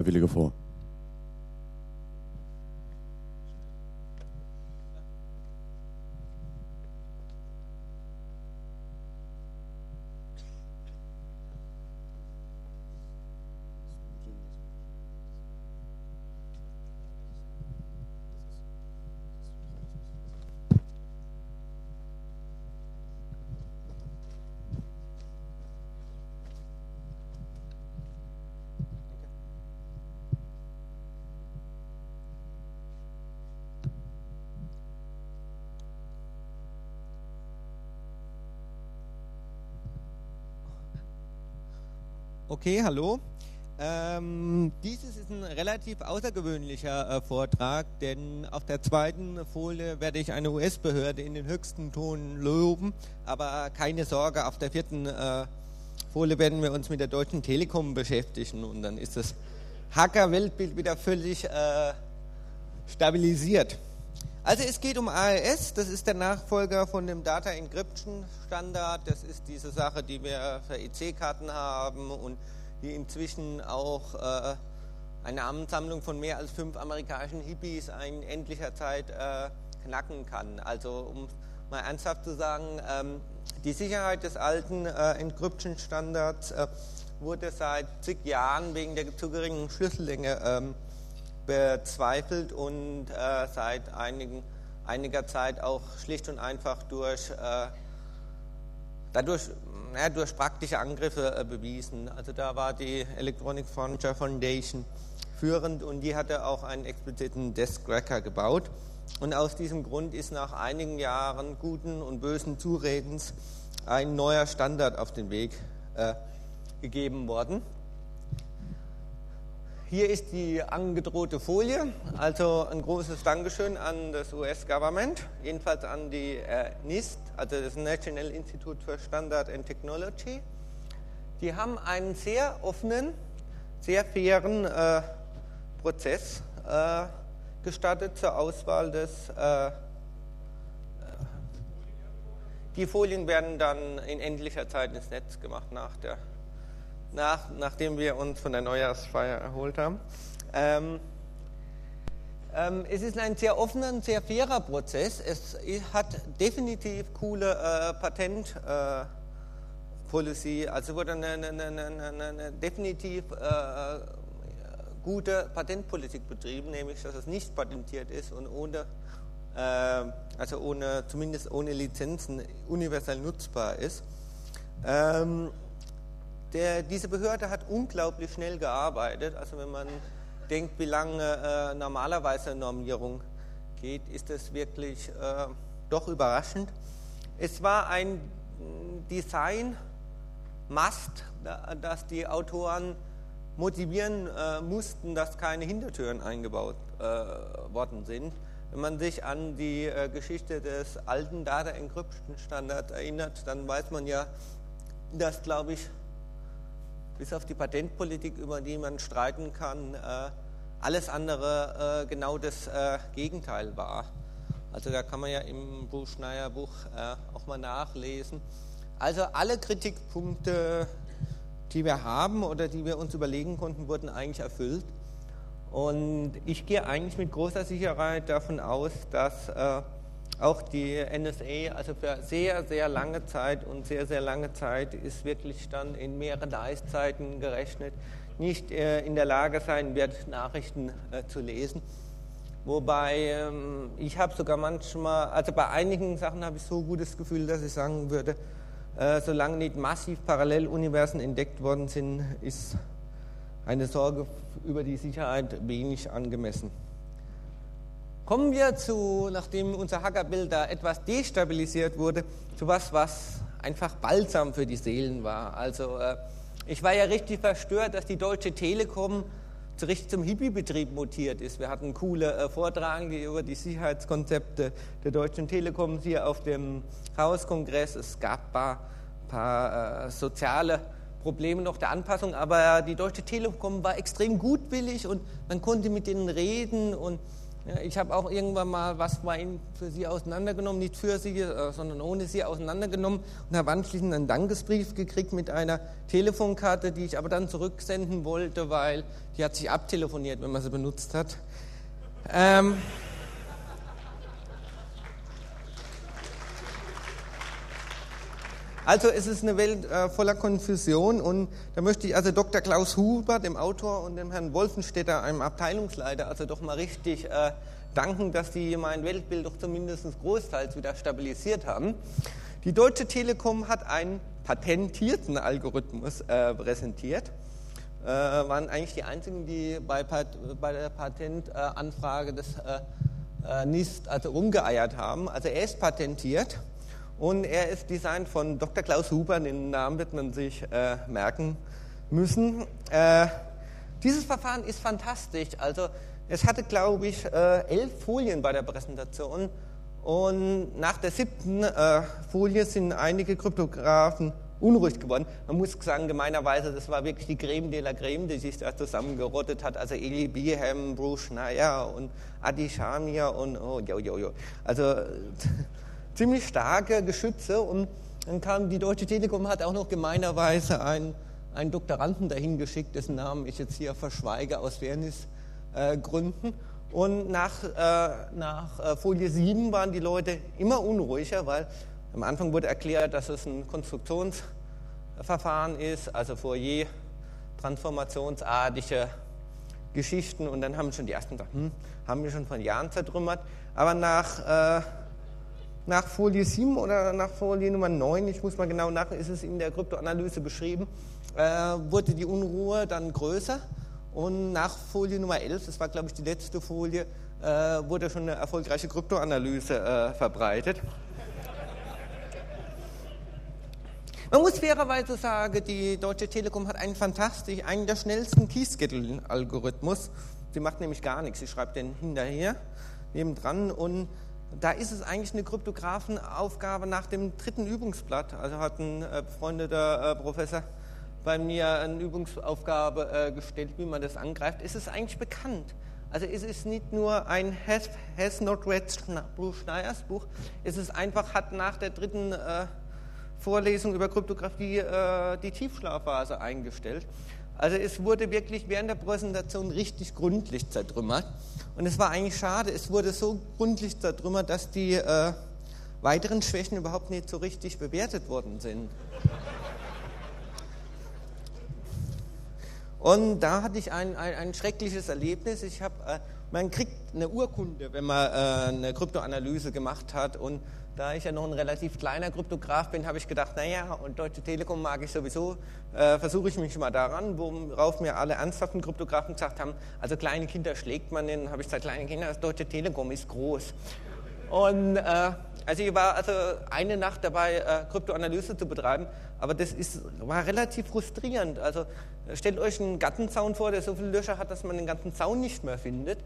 Freiwillige vor. Okay, hallo. Dieses ist ein relativ außergewöhnlicher Vortrag, denn auf der zweiten Folie werde ich eine US-Behörde in den höchsten Ton loben, aber keine Sorge, auf der vierten Folie werden wir uns mit der Deutschen Telekom beschäftigen und dann ist das Hacker-Weltbild wieder völlig stabilisiert. Also es geht um AES, das ist der Nachfolger von dem Data Encryption Standard, das ist diese Sache, die wir für EC-Karten haben und die inzwischen auch eine Ansammlung von mehr als 5 amerikanischen Hippies in endlicher Zeit knacken kann. Also um mal ernsthaft zu sagen, die Sicherheit des alten Encryption Standards wurde seit zig Jahren wegen der zu geringen Schlüssellänge bezweifelt und seit einiger Zeit auch schlicht und einfach durch praktische Angriffe bewiesen. Also da war die Electronic Frontier Foundation führend und die hatte auch einen expliziten Desk Cracker gebaut. Und aus diesem Grund ist nach einigen Jahren guten und bösen Zuredens ein neuer Standard auf den Weg gegeben worden. Hier ist die angedrohte Folie, also ein großes Dankeschön an das US-Government, jedenfalls an die NIST, also das National Institute for Standard and Technology. Die haben einen sehr offenen, sehr fairen Prozess gestartet zur Auswahl des... die Folien werden dann in endlicher Zeit ins Netz gemacht nachdem wir uns von der Neujahrsfeier erholt haben. Es ist ein sehr offener, sehr fairer Prozess. Es hat definitiv coole Patent-Policy, also wurde eine definitiv gute Patentpolitik betrieben, nämlich dass es nicht patentiert ist und zumindest ohne Lizenzen universell nutzbar ist. Diese Behörde hat unglaublich schnell gearbeitet. Also wenn man denkt, wie lange normalerweise Normierung geht, ist das wirklich doch überraschend. Es war ein Design-Must, dass die Autoren motivieren mussten, dass keine Hintertüren eingebaut worden sind. Wenn man sich an die Geschichte des alten Data Encryption Standards erinnert, dann weiß man ja, dass, glaube ich, bis auf die Patentpolitik, über die man streiten kann, alles andere genau das Gegenteil war. Also da kann man ja im Schneier-Buch auch mal nachlesen. Also alle Kritikpunkte, die wir haben oder die wir uns überlegen konnten, wurden eigentlich erfüllt. Und ich gehe eigentlich mit großer Sicherheit davon aus, dass auch die NSA, also für sehr, sehr lange Zeit und sehr, sehr lange Zeit ist wirklich dann in mehreren Eiszeiten gerechnet, nicht in der Lage sein wird, Nachrichten zu lesen. Wobei ich habe sogar manchmal, also bei einigen Sachen habe ich so ein gutes Gefühl, dass ich sagen würde, solange nicht massiv Paralleluniversen entdeckt worden sind, ist eine Sorge über die Sicherheit wenig angemessen. Kommen wir nachdem unser Hackerbild da etwas destabilisiert wurde, zu was einfach Balsam für die Seelen war. Also ich war ja richtig verstört, dass die Deutsche Telekom richtig zum Hippie-Betrieb mutiert ist. Wir hatten coole Vortragende über die Sicherheitskonzepte der Deutschen Telekom hier auf dem Hauskongress. Es gab ein paar soziale Probleme noch der Anpassung, aber die Deutsche Telekom war extrem gutwillig und man konnte mit denen reden und Ja, ich habe auch irgendwann mal was für Sie auseinandergenommen, nicht für Sie, sondern ohne Sie auseinandergenommen und habe anschließend einen Dankesbrief gekriegt mit einer Telefonkarte, die ich aber dann zurücksenden wollte, weil die hat sich abtelefoniert, wenn man sie benutzt hat. Also es ist eine Welt voller Konfusion und da möchte ich also Dr. Klaus Huber, dem Autor, und dem Herrn Wolfenstädter, einem Abteilungsleiter, also doch mal richtig danken, dass die mein Weltbild doch zumindest großteils wieder stabilisiert haben. Die Deutsche Telekom hat einen patentierten Algorithmus präsentiert. Waren eigentlich die einzigen, die bei der Patentanfrage des NIST also rumgeeiert haben. Also er ist patentiert. Und er ist designt von Dr. Klaus Huber, den Namen wird man sich merken müssen. Dieses Verfahren ist fantastisch. Also es hatte, glaube ich, 11 Folien bei der Präsentation. Und nach der 7. Folie sind einige Kryptografen unruhig geworden. Man muss sagen, gemeinerweise, das war wirklich die Creme de la Creme, die sich da zusammengerottet hat. Also Eli Behem, Bruce Schneier und Adi Shamir und Also ziemlich starke Geschütze, und dann kam die Deutsche Telekom, hat auch noch gemeinerweise einen Doktoranden dahin geschickt, dessen Namen ich jetzt hier verschweige aus Fairnessgründen. Und nach Folie 7 waren die Leute immer unruhiger, weil am Anfang wurde erklärt, dass es ein Konstruktionsverfahren ist, also Fourier, transformationsartige Geschichten, und dann haben schon die ersten gesagt, haben wir schon vor Jahren zertrümmert, aber nach Folie 7 oder nach Folie Nummer 9, ich muss mal genau nachdenken, ist es in der Kryptoanalyse beschrieben, wurde die Unruhe dann größer, und nach Folie Nummer 11, das war glaube ich die letzte Folie, wurde schon eine erfolgreiche Kryptoanalyse verbreitet. Man muss fairerweise sagen, die Deutsche Telekom hat einen der schnellsten Key-Scheduling-Algorithmus. Sie macht nämlich gar nichts, sie schreibt den hinterher, nebendran, und da ist es eigentlich eine Kryptografenaufgabe nach dem 3. Übungsblatt. Also hat ein befreundeter Professor bei mir eine Übungsaufgabe gestellt, wie man das angreift. Es ist eigentlich bekannt. Also es ist nicht nur ein Has Not Read Bruce Schneiyers Buch, es ist einfach, hat nach der 3. Vorlesung über Kryptographie die Tiefschlafphase eingestellt. Also es wurde wirklich während der Präsentation richtig gründlich zertrümmert. Und es war eigentlich schade, es wurde so gründlich zertrümmert, dass die weiteren Schwächen überhaupt nicht so richtig bewertet worden sind. Und da hatte ich ein schreckliches Erlebnis. Man kriegt eine Urkunde, wenn man eine Kryptoanalyse gemacht hat, und da ich ja noch ein relativ kleiner Kryptograf bin, habe ich gedacht, naja, und Deutsche Telekom mag ich sowieso, versuche ich mich mal daran, worauf mir alle ernsthaften Kryptografen gesagt haben, also kleine Kinder schlägt man den, habe ich gesagt, kleine Kinder, das Deutsche Telekom ist groß. Und also ich war eine Nacht dabei, Kryptoanalyse zu betreiben, aber war relativ frustrierend. Also stellt euch einen Gartenzaun vor, der so viele Löcher hat, dass man den ganzen Zaun nicht mehr findet.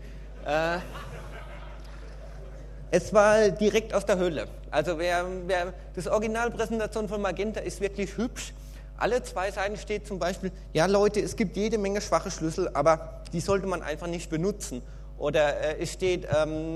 Es war direkt aus der Hölle. Also das Originalpräsentation von Magenta ist wirklich hübsch. Alle 2 Seiten steht zum Beispiel, ja Leute, es gibt jede Menge schwache Schlüssel, aber die sollte man einfach nicht benutzen. Oder es steht,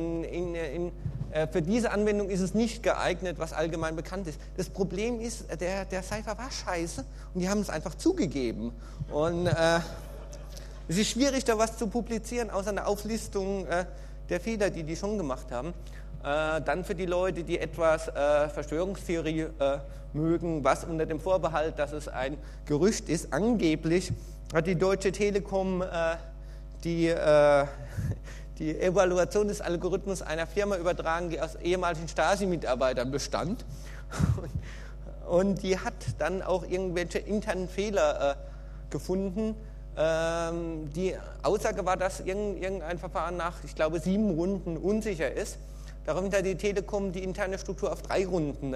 für diese Anwendung ist es nicht geeignet, was allgemein bekannt ist. Das Problem ist, der Cypher war scheiße und die haben es einfach zugegeben. Und es ist schwierig, da was zu publizieren, außer eine Auflistung der Fehler, die schon gemacht haben. Dann für die Leute, die etwas Verschwörungstheorie mögen, was unter dem Vorbehalt, dass es ein Gerücht ist, angeblich hat die Deutsche Telekom die Evaluation des Algorithmus einer Firma übertragen, die aus ehemaligen Stasi-Mitarbeitern bestand. Und die hat dann auch irgendwelche internen Fehler gefunden. Die Aussage war, dass irgendein Verfahren nach, ich glaube, 7 Runden unsicher ist. Daraufhin hat die Telekom die interne Struktur auf 3 Runden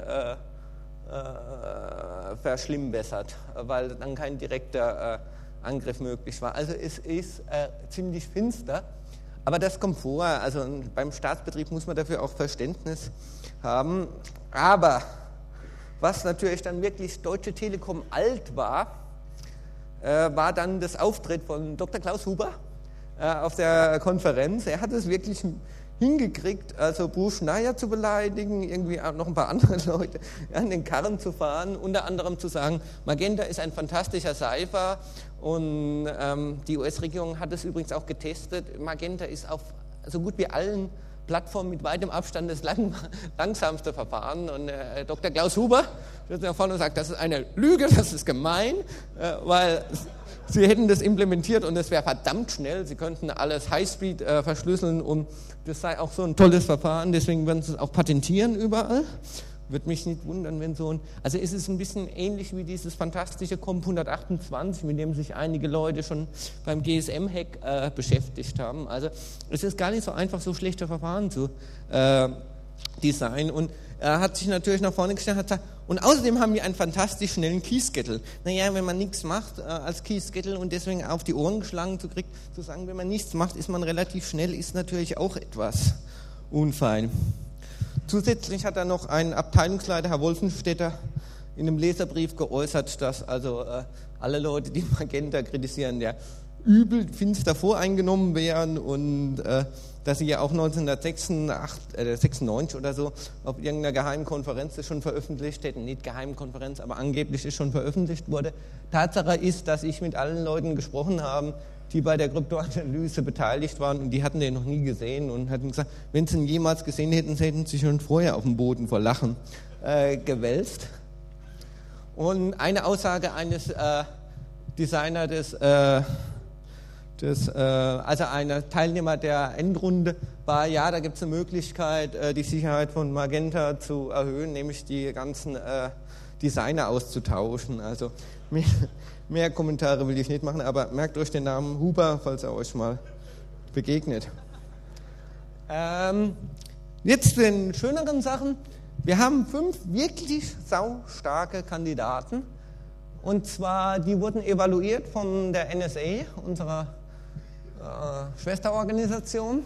verschlimmbessert, weil dann kein direkter Angriff möglich war. Also es ist ziemlich finster, aber das kommt vor. Also beim Staatsbetrieb muss man dafür auch Verständnis haben. Aber was natürlich dann wirklich Deutsche Telekom alt war, war dann das Auftritt von Dr. Klaus Huber, auf der Konferenz. Er hat es wirklich hingekriegt, also Bruce Schneier zu beleidigen, irgendwie auch noch ein paar andere Leute an den Karren zu fahren, unter anderem zu sagen, Magenta ist ein fantastischer Cypher und die US-Regierung hat es übrigens auch getestet. Magenta ist auf so gut wie allen Plattformen mit weitem Abstand das langsamste Verfahren und Dr. Klaus Huber steht da vorne und sagt, das ist eine Lüge, das ist gemein, weil Sie hätten das implementiert und es wäre verdammt schnell. Sie könnten alles Highspeed verschlüsseln und das sei auch so ein tolles Verfahren. Deswegen werden Sie es auch patentieren überall. Würde mich nicht wundern, wenn so ein... Also es ist ein bisschen ähnlich wie dieses fantastische COMP 128, mit dem sich einige Leute schon beim GSM-Hack beschäftigt haben. Also es ist gar nicht so einfach, so schlechte Verfahren zu designen. Und er hat sich natürlich nach vorne gestellt und hat gesagt, und außerdem haben wir einen fantastisch schnellen Keyscattle. Naja, wenn man nichts macht als Keyscattle und deswegen auf die Ohren geschlagen zu sagen, wenn man nichts macht, ist man relativ schnell, ist natürlich auch etwas unfein. Zusätzlich hat er noch ein Abteilungsleiter, Herr Wolfenstädter, in einem Leserbrief geäußert, dass also alle Leute, die Magenta kritisieren, ja übel finster voreingenommen wären und dass sie ja auch 1996 oder so auf irgendeiner geheimen Konferenz das schon veröffentlicht hätten. Nicht geheimen Konferenz, aber angeblich ist schon veröffentlicht wurde. Tatsache ist, dass ich mit allen Leuten gesprochen habe, die bei der Kryptoanalyse beteiligt waren und die hatten den noch nie gesehen und hatten gesagt, wenn sie ihn jemals gesehen hätten, hätten sie schon vorher auf dem Boden vor Lachen gewälzt. Und eine Aussage eines Designers also einer Teilnehmer der Endrunde war, ja, da gibt es eine Möglichkeit, die Sicherheit von Magenta zu erhöhen, nämlich die ganzen Designer auszutauschen. Also mehr Kommentare will ich nicht machen, aber merkt euch den Namen Huber, falls er euch mal begegnet. Jetzt zu den schöneren Sachen. Wir haben 5 wirklich saustarke Kandidaten. Und zwar, die wurden evaluiert von der NSA, unserer Schwesterorganisation.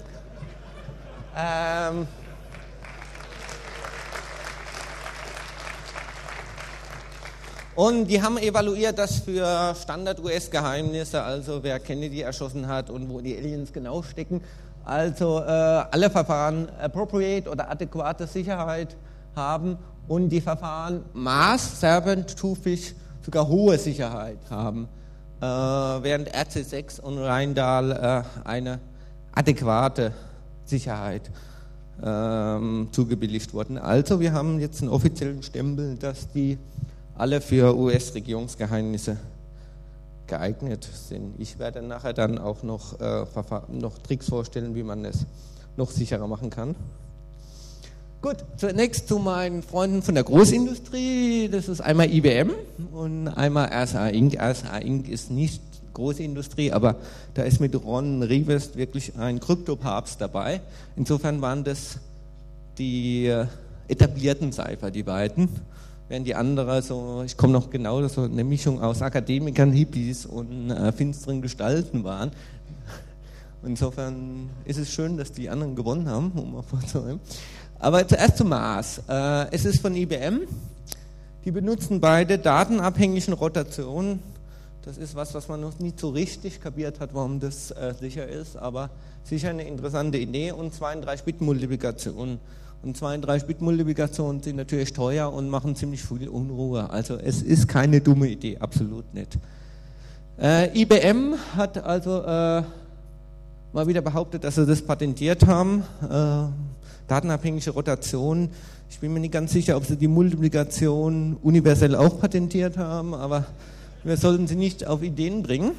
Und die haben evaluiert, dass für Standard-US-Geheimnisse, also wer Kennedy erschossen hat und wo die Aliens genau stecken, also alle Verfahren appropriate oder adäquate Sicherheit haben und die Verfahren maßstufig sogar hohe Sicherheit haben, während RC6 und Rheindahl eine adäquate Sicherheit zugebilligt wurden. Also wir haben jetzt einen offiziellen Stempel, dass die alle für US-Regierungsgeheimnisse geeignet sind. Ich werde nachher dann auch noch Tricks vorstellen, wie man es noch sicherer machen kann. Gut, zunächst zu meinen Freunden von der Großindustrie. Das ist einmal IBM und einmal RSA Inc. RSA Inc. ist nicht große Industrie, aber da ist mit Ron Rivest wirklich ein Kryptopapst dabei. Insofern waren das die etablierten Cypher, die beiden. Während die anderen so, ich komme noch genau, so eine Mischung aus Akademikern, Hippies und finsteren Gestalten waren. Insofern ist es schön, dass die anderen gewonnen haben, um mal vorzunehmen. Aber zuerst zum Mars. Es ist von IBM. Die benutzen beide datenabhängigen Rotationen. Das ist was man noch nicht so richtig kapiert hat, warum das sicher ist, aber sicher eine interessante Idee. Und 32-Bit-Multiplikationen. Und 32-Bit-Multiplikationen sind natürlich teuer und machen ziemlich viel Unruhe. Also es ist keine dumme Idee, absolut nicht. IBM hat also mal wieder behauptet, dass sie das patentiert haben. Datenabhängige Rotation. Ich bin mir nicht ganz sicher, ob sie die Multiplikation universell auch patentiert haben, aber wir sollten sie nicht auf Ideen bringen.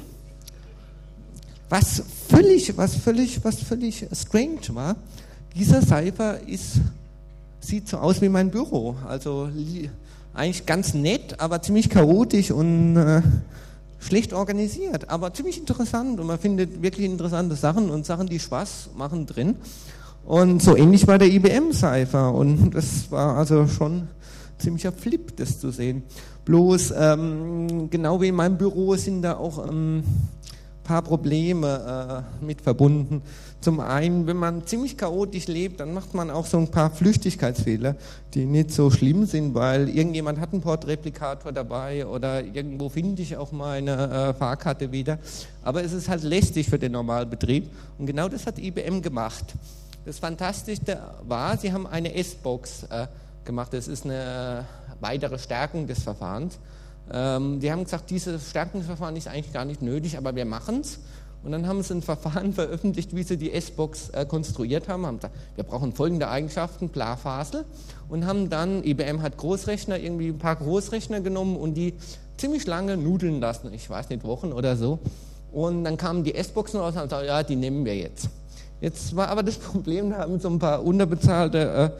Was völlig strange war, dieser Cypher sieht so aus wie mein Büro. Also eigentlich ganz nett, aber ziemlich chaotisch und schlecht organisiert, aber ziemlich interessant und man findet wirklich interessante Sachen und Sachen, die Spaß machen drin. Und so ähnlich war der IBM-Cypher und das war also schon ziemlicher Flip, das zu sehen. Bloß, genau wie in meinem Büro sind da auch paar Probleme mit verbunden. Zum einen, wenn man ziemlich chaotisch lebt, dann macht man auch so ein paar Flüchtigkeitsfehler, die nicht so schlimm sind, weil irgendjemand hat einen Portreplikator dabei oder irgendwo finde ich auch meine Fahrkarte wieder. Aber es ist halt lästig für den Normalbetrieb und genau das hat IBM gemacht. Das Fantastische war, sie haben eine S-Box gemacht. Das ist eine weitere Stärkung des Verfahrens. Die haben gesagt, dieses Stärkungsverfahren ist eigentlich gar nicht nötig, aber wir machen es. Und dann haben sie ein Verfahren veröffentlicht, wie sie die S-Box konstruiert haben. Haben gesagt, wir brauchen folgende Eigenschaften, bla Fasel. Und haben dann, IBM hat Großrechner, irgendwie ein paar Großrechner genommen und die ziemlich lange nudeln lassen, ich weiß nicht, Wochen oder so. Und dann kamen die S-Boxen raus und haben gesagt, ja, die nehmen wir jetzt. Jetzt war aber das Problem, da haben so ein paar unterbezahlte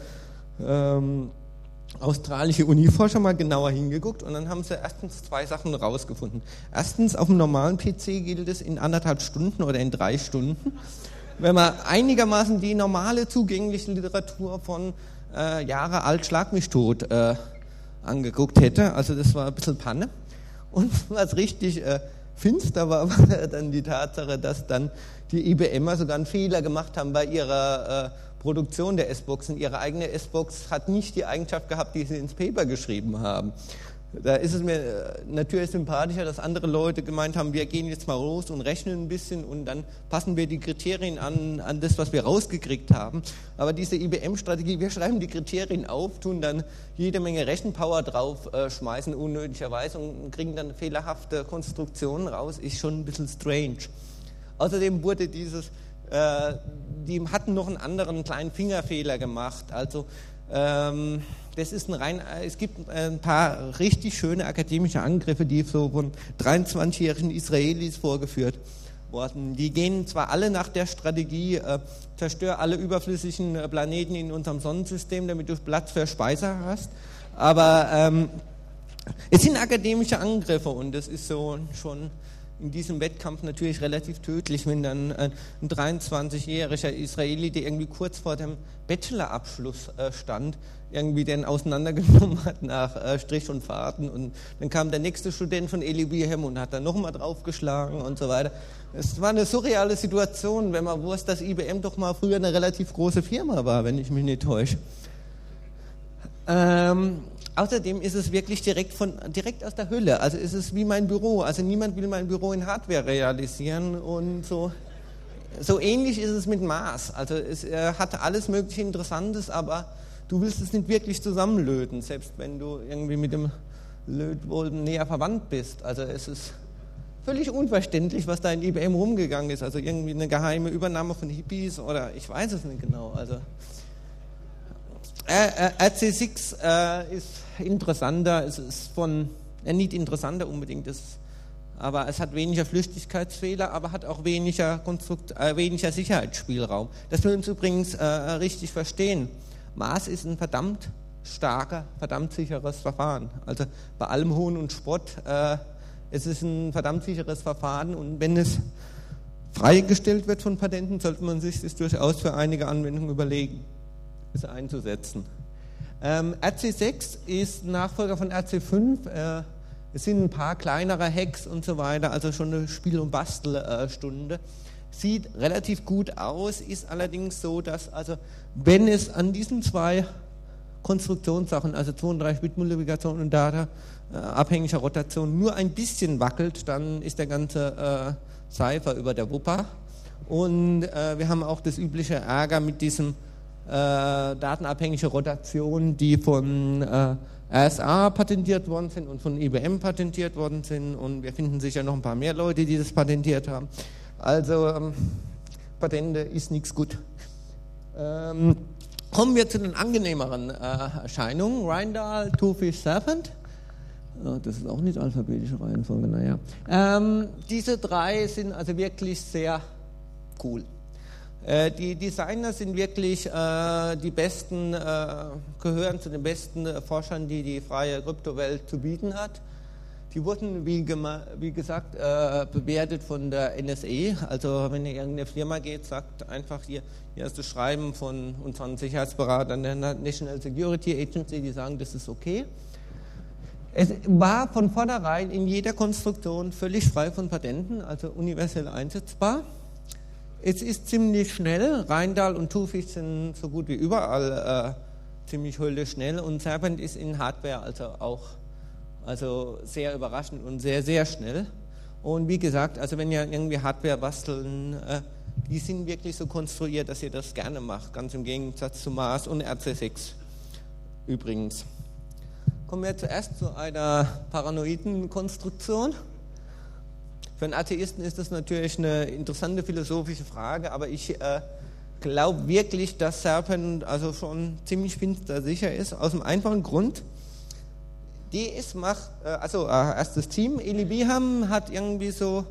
australische Uniforscher mal genauer hingeguckt und dann haben sie erstens 2 Sachen rausgefunden. Erstens, auf dem normalen PC gilt es in 1,5 Stunden oder in 3 Stunden. Wenn man einigermaßen die normale zugängliche Literatur von Jahre alt Schlag mich tot angeguckt hätte, also das war ein bisschen Panne. Und was richtig finster war dann die Tatsache, dass dann die IBMer sogar einen Fehler gemacht haben bei ihrer Produktion der S-Boxen. Ihre eigene S-Box hat nicht die Eigenschaft gehabt, die sie ins Paper geschrieben haben. Da ist es mir natürlich sympathischer, dass andere Leute gemeint haben, wir gehen jetzt mal los und rechnen ein bisschen und dann passen wir die Kriterien an das, was wir rausgekriegt haben. Aber diese IBM-Strategie, wir schreiben die Kriterien auf, tun dann jede Menge Rechenpower drauf, schmeißen unnötigerweise und kriegen dann fehlerhafte Konstruktionen raus, ist schon ein bisschen strange. Außerdem wurde die hatten noch einen anderen kleinen Fingerfehler gemacht. Also das ist es gibt ein paar richtig schöne akademische Angriffe, die so von 23-jährigen Israelis vorgeführt wurden. Die gehen zwar alle nach der Strategie, zerstör alle überflüssigen Planeten in unserem Sonnensystem, damit du Platz für Speiser hast, aber es sind akademische Angriffe und das ist so schon in diesem Wettkampf natürlich relativ tödlich, wenn dann ein 23-jähriger Israeli, der irgendwie kurz vor dem Bachelorabschluss stand, irgendwie den auseinandergenommen hat nach Strich und Faden und dann kam der nächste Student von Eli Bihem und hat dann nochmal draufgeschlagen und so weiter. Es war eine surreale Situation, wenn man wusste, dass IBM doch mal früher eine relativ große Firma war, wenn ich mich nicht täusche. Außerdem ist es wirklich direkt aus der Hülle. Also ist es wie mein Büro. Also niemand will mein Büro in Hardware realisieren und so. So ähnlich ist es mit Mars. Also es hat alles mögliche Interessantes, aber du willst es nicht wirklich zusammenlöten, selbst wenn du irgendwie mit dem Lötwolben näher verwandt bist. Also es ist völlig unverständlich, was da in IBM rumgegangen ist. Also irgendwie eine geheime Übernahme von Hippies oder ich weiß es nicht genau. Also RC6 ist interessanter, es ist nicht interessanter unbedingt, aber es hat weniger Flüchtigkeitsfehler, aber hat auch weniger Sicherheitsspielraum. Das wir uns übrigens richtig verstehen. Mars ist ein verdammt starker, verdammt sicheres Verfahren. Also bei allem Hohn und Spott, es ist ein verdammt sicheres Verfahren und wenn es freigestellt wird von Patenten, sollte man sich das durchaus für einige Anwendungen überlegen, es einzusetzen. RC6 ist Nachfolger von RC5. Es sind ein paar kleinere Hacks und so weiter, also schon eine Spiel- und Bastelstunde. Sieht relativ gut aus, ist allerdings so, dass also wenn es an diesen 2 Konstruktionssachen, also 32-Bit-Multiplikation und Data abhängiger Rotation, nur ein bisschen wackelt, dann ist der ganze Cypher über der Wupper. Und wir haben auch das übliche Ärger mit diesem datenabhängige Rotation, die von RSA patentiert worden sind und von IBM patentiert worden sind und wir finden sicher noch ein paar mehr Leute, die das patentiert haben. Also Patente ist nichts gut. Kommen wir zu den angenehmeren Erscheinungen. Rindal, Two-Fish Serpent. Das ist auch nicht alphabetische Reihenfolge, naja. Diese 3 sind also wirklich sehr cool. Die Designer sind wirklich die besten, gehören zu den besten Forschern, die die freie Kryptowelt zu bieten hat. Die wurden, wie gesagt, bewertet von der NSA. Also wenn ihr in irgendeine Firma geht, sagt einfach hier ist das Schreiben von unseren Sicherheitsberatern der National Security Agency, die sagen, das ist okay. Es war von vornherein in jeder Konstruktion völlig frei von Patenten, also universell einsetzbar. Es ist ziemlich schnell, Rheindal und Thunfisch sind so gut wie überall ziemlich schnell und Serpent ist in Hardware also sehr überraschend und sehr, sehr schnell. Und wie gesagt, also wenn ihr irgendwie Hardware basteln, die sind wirklich so konstruiert, dass ihr das gerne macht, ganz im Gegensatz zu Mars und RC6 übrigens. Kommen wir zuerst zu einer paranoiden Konstruktion. Für einen Atheisten ist das natürlich eine interessante philosophische Frage, aber ich glaube wirklich, dass Serpent also schon ziemlich finster sicher ist, aus dem einfachen Grund. DS macht, erstes Team, Eli Biham hat irgendwie so,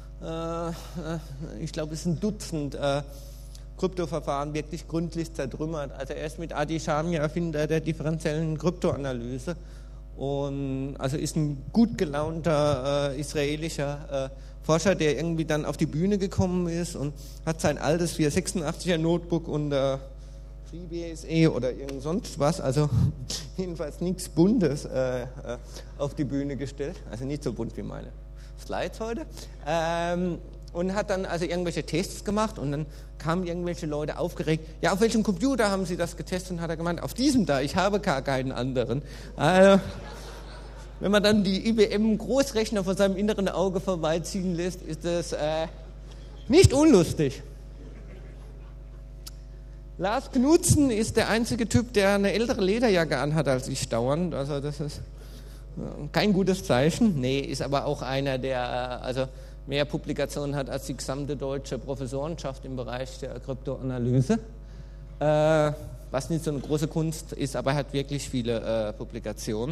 ich glaube es ist ein Dutzend Kryptoverfahren wirklich gründlich zertrümmert. Also er ist mit Adi Shamia Erfinder der differenziellen Kryptoanalyse und also ist ein gut gelaunter israelischer Forscher, der irgendwie dann auf die Bühne gekommen ist und hat sein altes 486er Notebook unter FreeBSD oder irgend sonst was, also jedenfalls nichts Buntes auf die Bühne gestellt, also nicht so bunt wie meine Slides heute, und hat dann also irgendwelche Tests gemacht und dann kamen irgendwelche Leute aufgeregt, ja, auf welchem Computer haben Sie das getestet? Und hat er gemeint, auf diesem da, ich habe gar keinen anderen. Also, wenn man dann die IBM-Großrechner von seinem inneren Auge vorbeiziehen lässt, ist das nicht unlustig. Lars Knudsen ist der einzige Typ, der eine ältere Lederjacke anhat als ich dauernd. Also das ist kein gutes Zeichen. Nee, ist aber auch einer, der also mehr Publikationen hat als die gesamte deutsche Professorenschaft im Bereich der Kryptoanalyse. Was nicht so eine große Kunst ist, aber er hat wirklich viele Publikationen.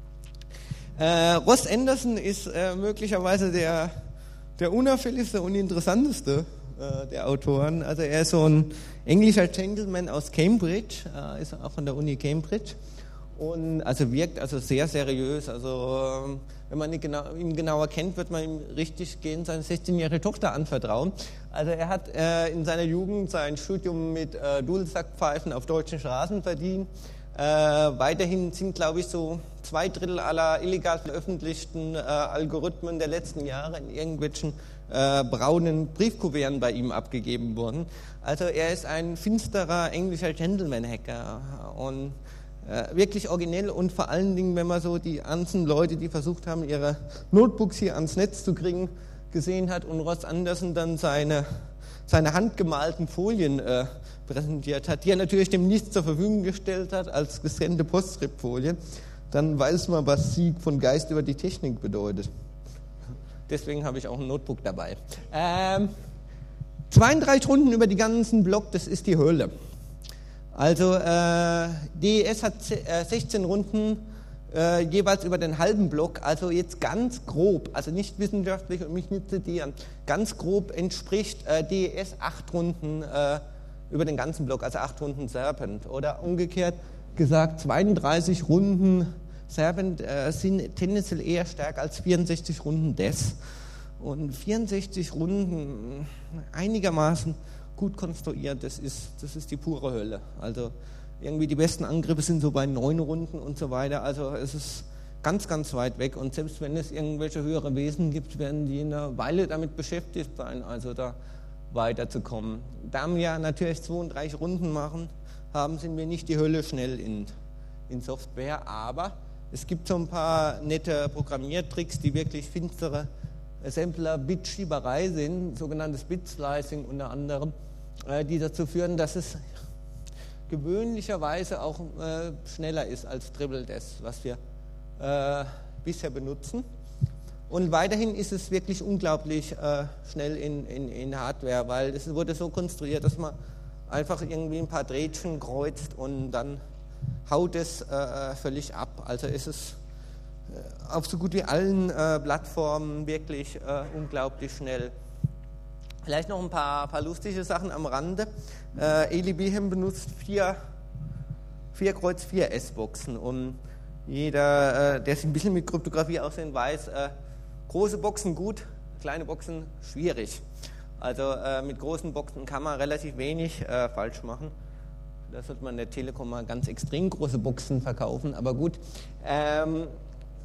Ross Anderson ist möglicherweise der unauffälligste und interessanteste der Autoren. Also er ist so ein englischer Gentleman aus Cambridge, ist auch von der Uni Cambridge und also wirkt also sehr seriös. Also wenn man ihn genauer kennt, wird man ihm richtig gehen seine 16-jährige Tochter anvertrauen. Also er hat in seiner Jugend sein Studium mit Dudelsackpfeifen auf deutschen Straßen verdient. Weiterhin sind, glaube ich, so 2/3 aller illegal veröffentlichten Algorithmen der letzten Jahre in irgendwelchen braunen Briefkuverten bei ihm abgegeben worden. Also er ist ein finsterer englischer Gentleman-Hacker und wirklich originell und vor allen Dingen, wenn man so die ganzen Leute, die versucht haben, ihre Notebooks hier ans Netz zu kriegen, gesehen hat und Ross Anderson dann seine handgemalten Folien präsentiert hat, die er natürlich dem Nichts zur Verfügung gestellt hat als gescannte Postscript-Folien, dann weiß man, was Sieg von Geist über die Technik bedeutet. Deswegen habe ich auch ein Notebook dabei. 32 Runden über die ganzen Block, das ist die Hölle. Also DES hat 16 Runden jeweils über den halben Block, also jetzt ganz grob, also nicht wissenschaftlich und mich nicht zitieren, ganz grob entspricht DES 8 Runden über den ganzen Block, also 8 Runden Serpent. Oder umgekehrt gesagt, 32 Runden Serpent sind tendenziell eher stärker als 64 Runden DES. Und 64 Runden einigermaßen gut konstruiert, das ist die pure Hölle. Also irgendwie die besten Angriffe sind so bei 9 Runden und so weiter. Also es ist ganz, ganz weit weg. Und selbst wenn es irgendwelche höhere Wesen gibt, werden die eine Weile damit beschäftigt sein, also da weiterzukommen. Da wir natürlich 32 Runden haben, sind wir nicht die Hölle schnell in Software. Aber es gibt so ein paar nette Programmiertricks, die wirklich finstere Assembler-Bit-Schieberei sind, sogenanntes Bit-Slicing unter anderem, die dazu führen, dass es gewöhnlicherweise auch schneller ist als Triple-DES, was wir bisher benutzen. Und weiterhin ist es wirklich unglaublich schnell in Hardware, weil es wurde so konstruiert, dass man einfach irgendwie ein paar Drähtchen kreuzt und dann haut es völlig ab. Also ist es auf so gut wie allen Plattformen wirklich unglaublich schnell. Vielleicht noch ein paar lustige Sachen am Rande. Eli Biham benutzt 4 Kreuz-4 S-Boxen und jeder, der sich ein bisschen mit Kryptographie auskennt, weiß, große Boxen gut, kleine Boxen schwierig. Also mit großen Boxen kann man relativ wenig falsch machen. Da sollte man der Telekom mal ganz extrem große Boxen verkaufen, aber gut.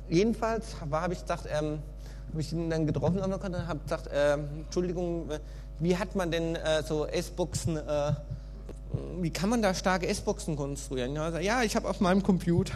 jedenfalls habe ich gesagt, habe ich ihn dann getroffen und habe gesagt, Entschuldigung, wie hat man denn so S-Boxen, wie kann man da starke S-Boxen konstruieren? Ja, ich habe auf meinem Computer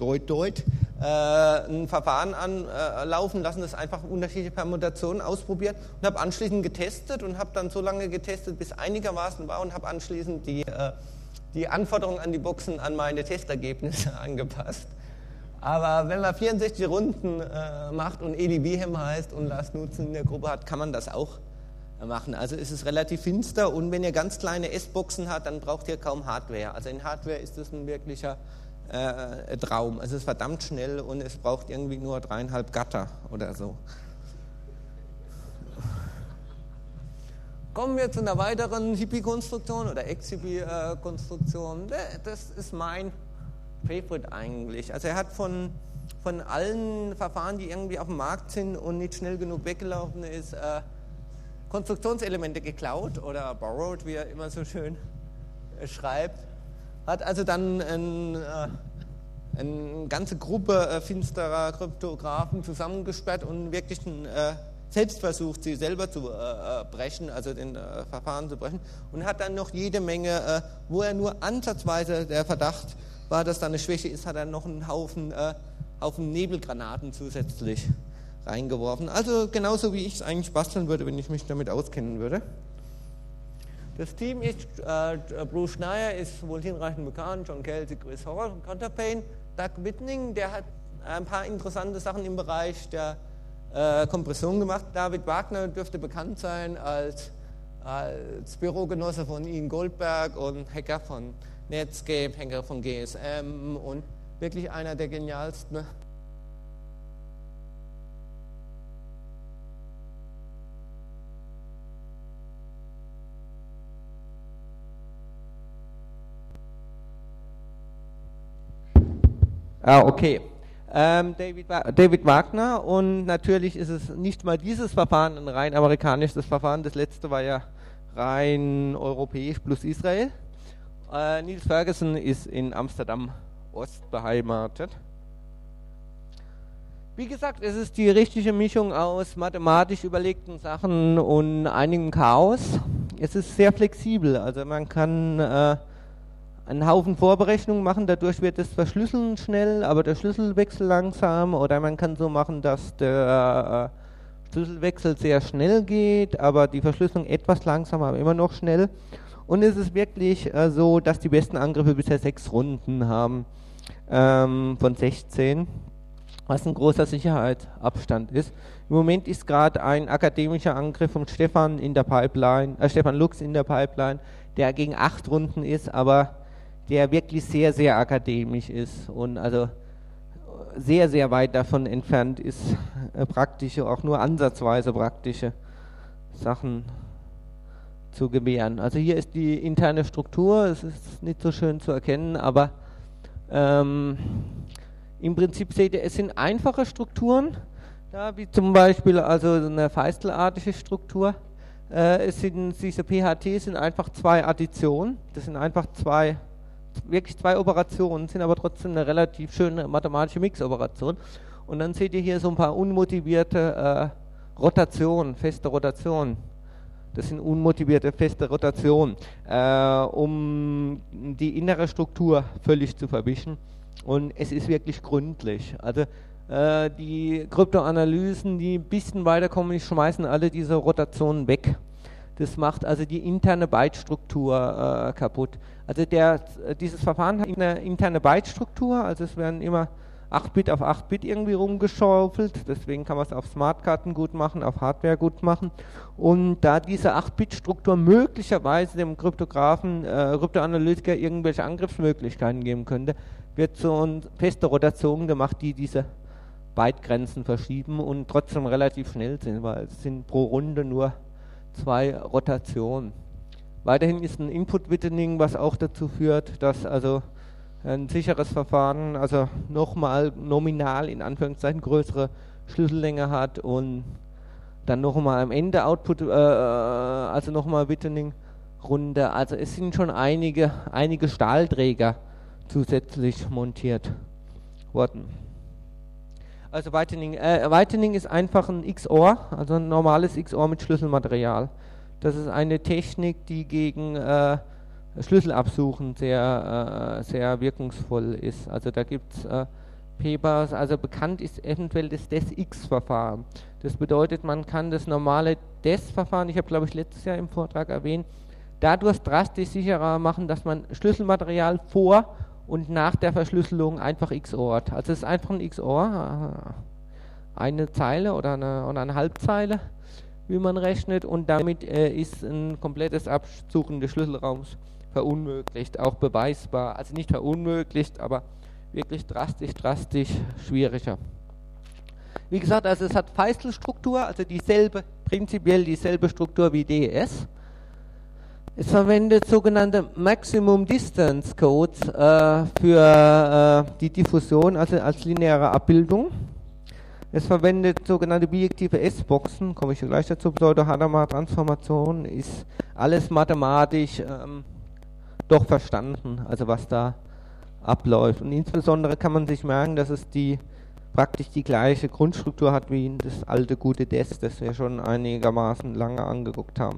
ein Verfahren anlaufen lassen, das einfach unterschiedliche Permutationen ausprobiert und habe anschließend getestet und habe dann so lange getestet, bis einigermaßen war und habe anschließend die Anforderungen an die Boxen an meine Testergebnisse angepasst. Aber wenn man 64 Runden macht und Eli Behem heißt und Lars Knutzen in der Gruppe hat, kann man das auch machen. Also ist es relativ finster und wenn ihr ganz kleine S-Boxen habt, dann braucht ihr kaum Hardware. Also in Hardware ist das ein wirklicher Traum. Also es ist verdammt schnell und es braucht irgendwie nur 3,5 Gatter oder so. Kommen wir zu einer weiteren Hippie-Konstruktion oder Ex-Hippie-Konstruktion. Das ist mein Favorite eigentlich. Also er hat von allen Verfahren, die irgendwie auf dem Markt sind und nicht schnell genug weggelaufen ist, Konstruktionselemente geklaut oder borrowed, wie er immer so schön schreibt. Hat also dann eine ganze Gruppe finsterer Kryptographen zusammengesperrt und wirklich selbst versucht, sie selber zu brechen, also den Verfahren zu brechen. Und hat dann noch jede Menge, wo er nur ansatzweise der Verdacht war, dass da eine Schwäche ist, hat er noch einen Haufen Nebelgranaten zusätzlich reingeworfen. Also genauso wie ich es eigentlich basteln würde, wenn ich mich damit auskennen würde. Das Team ist, Bruce Schneier ist wohl hinreichend bekannt, John Kelsey, Chris Horror, Counterpane, Doug Whitning, der hat ein paar interessante Sachen im Bereich der Kompression gemacht. David Wagner dürfte bekannt sein als Bürogenosse von Ian Goldberg und Hacker von Netscape, Hacker von GSM und wirklich einer der genialsten okay. David Wagner und natürlich ist es nicht mal dieses Verfahren ein rein amerikanisches Verfahren, das letzte war ja rein europäisch plus Israel. Niels Ferguson ist in Amsterdam Ost beheimatet. Wie gesagt, es ist die richtige Mischung aus mathematisch überlegten Sachen und einigem Chaos. Es ist sehr flexibel, also man kann einen Haufen Vorberechnungen machen, dadurch wird das Verschlüsseln schnell, aber der Schlüsselwechsel langsam, oder man kann so machen, dass der Schlüsselwechsel sehr schnell geht, aber die Verschlüsselung etwas langsamer, aber immer noch schnell. Und es ist wirklich so, dass die besten Angriffe bisher 6 Runden haben von 16, was ein großer Sicherheitsabstand ist. Im Moment ist gerade ein akademischer Angriff von Stefan Lux in der Pipeline, der gegen 8 Runden ist, aber der wirklich sehr, sehr akademisch ist und also sehr, sehr weit davon entfernt ist, praktische, auch nur ansatzweise praktische Sachen zu gewähren. Also hier ist die interne Struktur, es ist nicht so schön zu erkennen, aber im Prinzip seht ihr, es sind einfache Strukturen, da, wie zum Beispiel also eine Feistelartige Struktur. Diese PHT sind einfach 2 Additionen, das sind einfach wirklich zwei Operationen, sind aber trotzdem eine relativ schöne mathematische Mixoperation. Und dann seht ihr hier so ein paar unmotivierte Rotationen, feste Rotationen. Das sind unmotivierte feste Rotationen, um die innere Struktur völlig zu verwischen. Und es ist wirklich gründlich. Also die Kryptoanalysen, die ein bisschen weiterkommen, die schmeißen alle diese Rotationen weg. Das macht also die interne Byte-Struktur kaputt. Also dieses Verfahren hat eine interne Byte-Struktur, also es werden immer 8 Bit auf 8 Bit irgendwie rumgeschaufelt, deswegen kann man es auf Smartkarten gut machen, auf Hardware gut machen. Und da diese 8-Bit-Struktur möglicherweise dem Kryptoanalytiker irgendwelche Angriffsmöglichkeiten geben könnte, wird so eine feste Rotation gemacht, die diese Byte-Grenzen verschieben und trotzdem relativ schnell sind, weil es sind pro Runde nur 2 Rotationen. Weiterhin ist ein Input-Wittening, was auch dazu führt, dass also ein sicheres Verfahren, also nochmal nominal in Anführungszeichen größere Schlüssellänge hat und dann nochmal am Ende Output, also nochmal Wittening-Runde. Also es sind schon einige Stahlträger zusätzlich montiert worden. Also Whitening ist einfach ein XOR, also ein normales XOR mit Schlüsselmaterial. Das ist eine Technik, die gegen Schlüsselabsuchen sehr wirkungsvoll ist. Also da gibt es Papers, also bekannt ist eventuell das DES-X-Verfahren. Das bedeutet, man kann das normale DES-Verfahren, ich habe glaube ich letztes Jahr im Vortrag erwähnt, dadurch drastisch sicherer machen, dass man Schlüsselmaterial vor und nach der Verschlüsselung einfach XORt. Also es ist einfach ein XOR, eine Zeile oder eine Halbzeile, wie man rechnet, und damit ist ein komplettes Absuchen des Schlüsselraums verunmöglicht, auch beweisbar, also nicht verunmöglicht, aber wirklich drastisch schwieriger. Wie gesagt, also es hat Feistel-Struktur, also prinzipiell dieselbe Struktur wie DES. Es verwendet sogenannte Maximum Distance Codes für die Diffusion, also als lineare Abbildung. Es verwendet sogenannte bijektive S-Boxen, komme ich gleich dazu, Pseudo-Hadamard-Transformation, ist alles mathematisch doch verstanden, also was da abläuft. Und insbesondere kann man sich merken, dass es praktisch die gleiche Grundstruktur hat wie das alte gute DES, das wir schon einigermaßen lange angeguckt haben.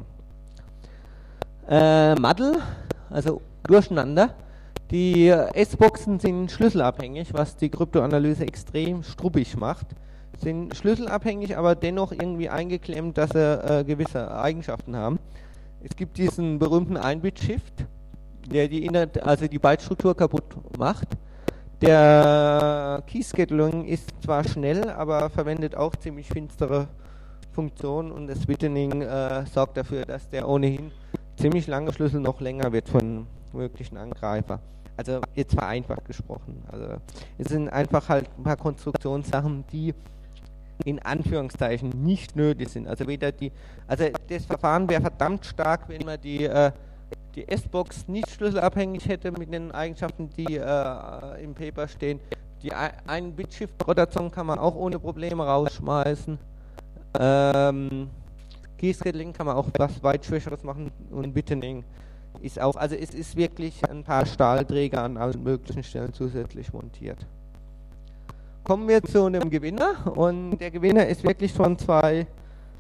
Muddle, also Durcheinander. Die S-Boxen sind schlüsselabhängig, was die Kryptoanalyse extrem struppig macht. Sind schlüsselabhängig, aber dennoch irgendwie eingeklemmt, dass sie gewisse Eigenschaften haben. Es gibt diesen berühmten Ein-Bit-Shift, der die Bytestruktur kaputt macht. Der Key-Scheduling ist zwar schnell, aber verwendet auch ziemlich finstere Funktionen, und das Wittening sorgt dafür, dass der ohnehin ziemlich lange Schlüssel noch länger wird von möglichen Angreifer. Also jetzt vereinfacht gesprochen. Also es sind einfach halt ein paar Konstruktionssachen, die in Anführungszeichen nicht nötig sind. Also das Verfahren wäre verdammt stark, wenn man die S-Box nicht schlüsselabhängig hätte mit den Eigenschaften, die im Paper stehen. Die Ein-Bit-Shift-Rotation kann man auch ohne Probleme rausschmeißen. Key-Scheduling kann man auch was weit Schwächeres machen, und Wittening ist auch, also es ist wirklich ein paar Stahlträger an allen möglichen Stellen zusätzlich montiert. Kommen wir zu einem Gewinner, und der Gewinner ist wirklich von zwei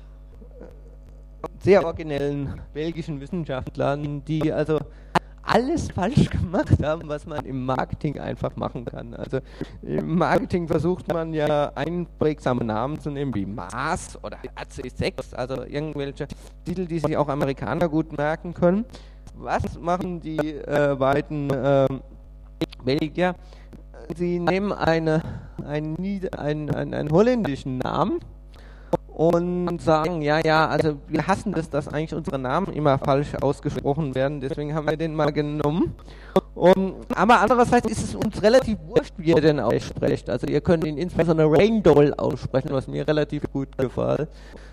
sehr originellen belgischen Wissenschaftlern, die also alles falsch gemacht haben, was man im Marketing einfach machen kann. Also im Marketing versucht man ja einprägsame Namen zu nehmen wie Mars oder AC6, also irgendwelche Titel, die sich auch Amerikaner gut merken können. Was machen die beiden Belgier? Sie nehmen einen holländischen Namen und sagen, ja, also wir hassen das, dass eigentlich unsere Namen immer falsch ausgesprochen werden, deswegen haben wir den mal genommen. Aber andererseits ist es uns relativ wurscht, wie ihr den aussprecht. Also ihr könnt ihn insbesondere Raindoll aussprechen, was mir relativ gut gefällt.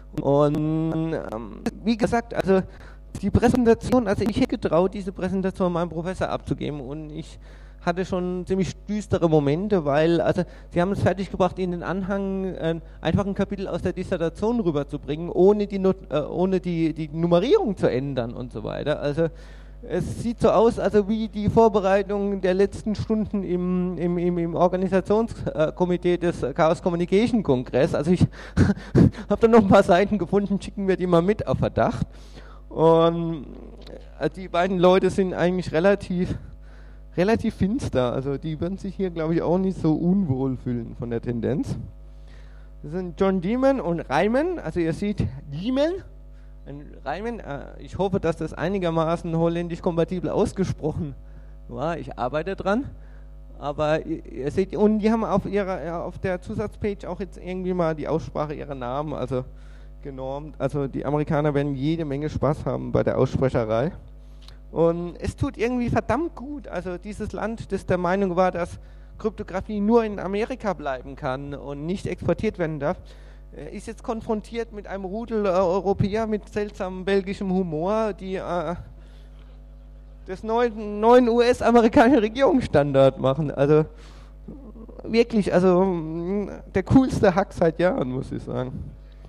Und wie gesagt, also die Präsentation, also ich hätte getraut, diese Präsentation meinem Professor abzugeben, und ich hatte schon ziemlich düstere Momente, weil, also sie haben es fertiggebracht, in den Anhang einfach ein Kapitel aus der Dissertation rüberzubringen, ohne die Nummerierung zu ändern und so weiter. Also es sieht so aus, also wie die Vorbereitung der letzten Stunden im Organisationskomitee des Chaos Communication Kongress. Also ich habe da noch ein paar Seiten gefunden, schicken wir die mal mit auf Verdacht. Und die beiden Leute sind eigentlich relativ finster, also die würden sich hier, glaube ich, auch nicht so unwohl fühlen von der Tendenz. Das sind John Diemen und Reimann, also ihr seht Diemen, Reimann, ich hoffe, dass das einigermaßen holländisch kompatibel ausgesprochen war, ich arbeite dran, aber ihr seht, und die haben auf der Zusatzpage auch jetzt irgendwie mal die Aussprache ihrer Namen, also genormt, also die Amerikaner werden jede Menge Spaß haben bei der Aussprecherei. Und es tut irgendwie verdammt gut, also dieses Land, das der Meinung war, dass Kryptographie nur in Amerika bleiben kann und nicht exportiert werden darf, ist jetzt konfrontiert mit einem Rudel Europäer mit seltsamem belgischem Humor, die das neuen US-amerikanischen Regierungsstandard machen. Also wirklich, also der coolste Hack seit Jahren, muss ich sagen.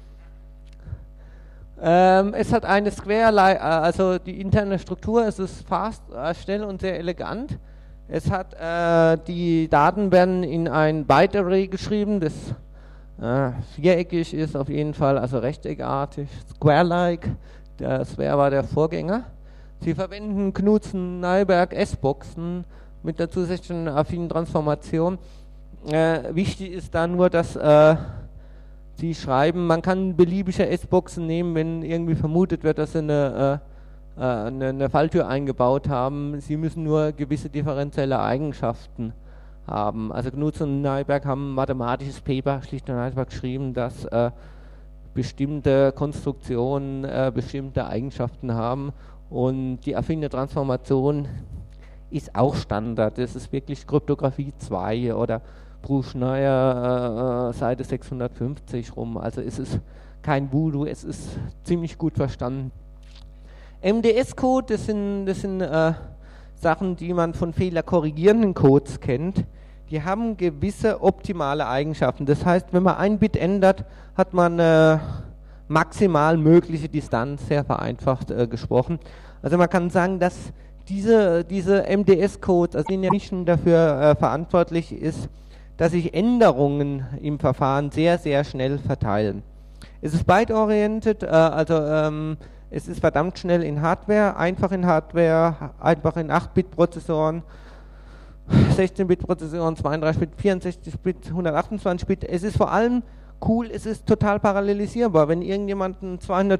Es hat eine Square, also die interne Struktur, es ist fast, schnell und sehr elegant. Es hat, die Daten werden in ein Byte-Array geschrieben, das Viereckig ist auf jeden Fall, also rechteckartig, square-like, das war der Vorgänger. Sie verwenden Knudsen-Nyberg S-Boxen mit der zusätzlichen affinen Transformation. Wichtig ist da nur, dass Sie schreiben, man kann beliebige S-Boxen nehmen, wenn irgendwie vermutet wird, dass Sie eine Falltür eingebaut haben. Sie müssen nur gewisse differenzielle Eigenschaften haben. Also Knudsen und Nyberg haben ein mathematisches Paper schlicht und einfach geschrieben, dass bestimmte Konstruktionen bestimmte Eigenschaften haben, und die affine Transformation ist auch Standard. Das ist wirklich Kryptographie 2 oder Bruch-Schneier Seite 650 rum. Also es ist kein Voodoo, es ist ziemlich gut verstanden. MDS-Code, das sind Sachen, die man von fehlerkorrigierenden Codes kennt. Die haben gewisse optimale Eigenschaften. Das heißt, wenn man ein Bit ändert, hat man maximal mögliche Distanz, sehr vereinfacht gesprochen. Also man kann sagen, dass diese MDS-Codes, also die nicht dafür verantwortlich ist, dass sich Änderungen im Verfahren sehr, sehr schnell verteilen. Es ist byte-oriented, es ist verdammt schnell in Hardware, einfach in 8-Bit-Prozessoren, 16-Bit-Prozessoren, 32-Bit, 64-Bit, 128-Bit. Es ist vor allem cool, es ist total parallelisierbar. Wenn irgendjemand einen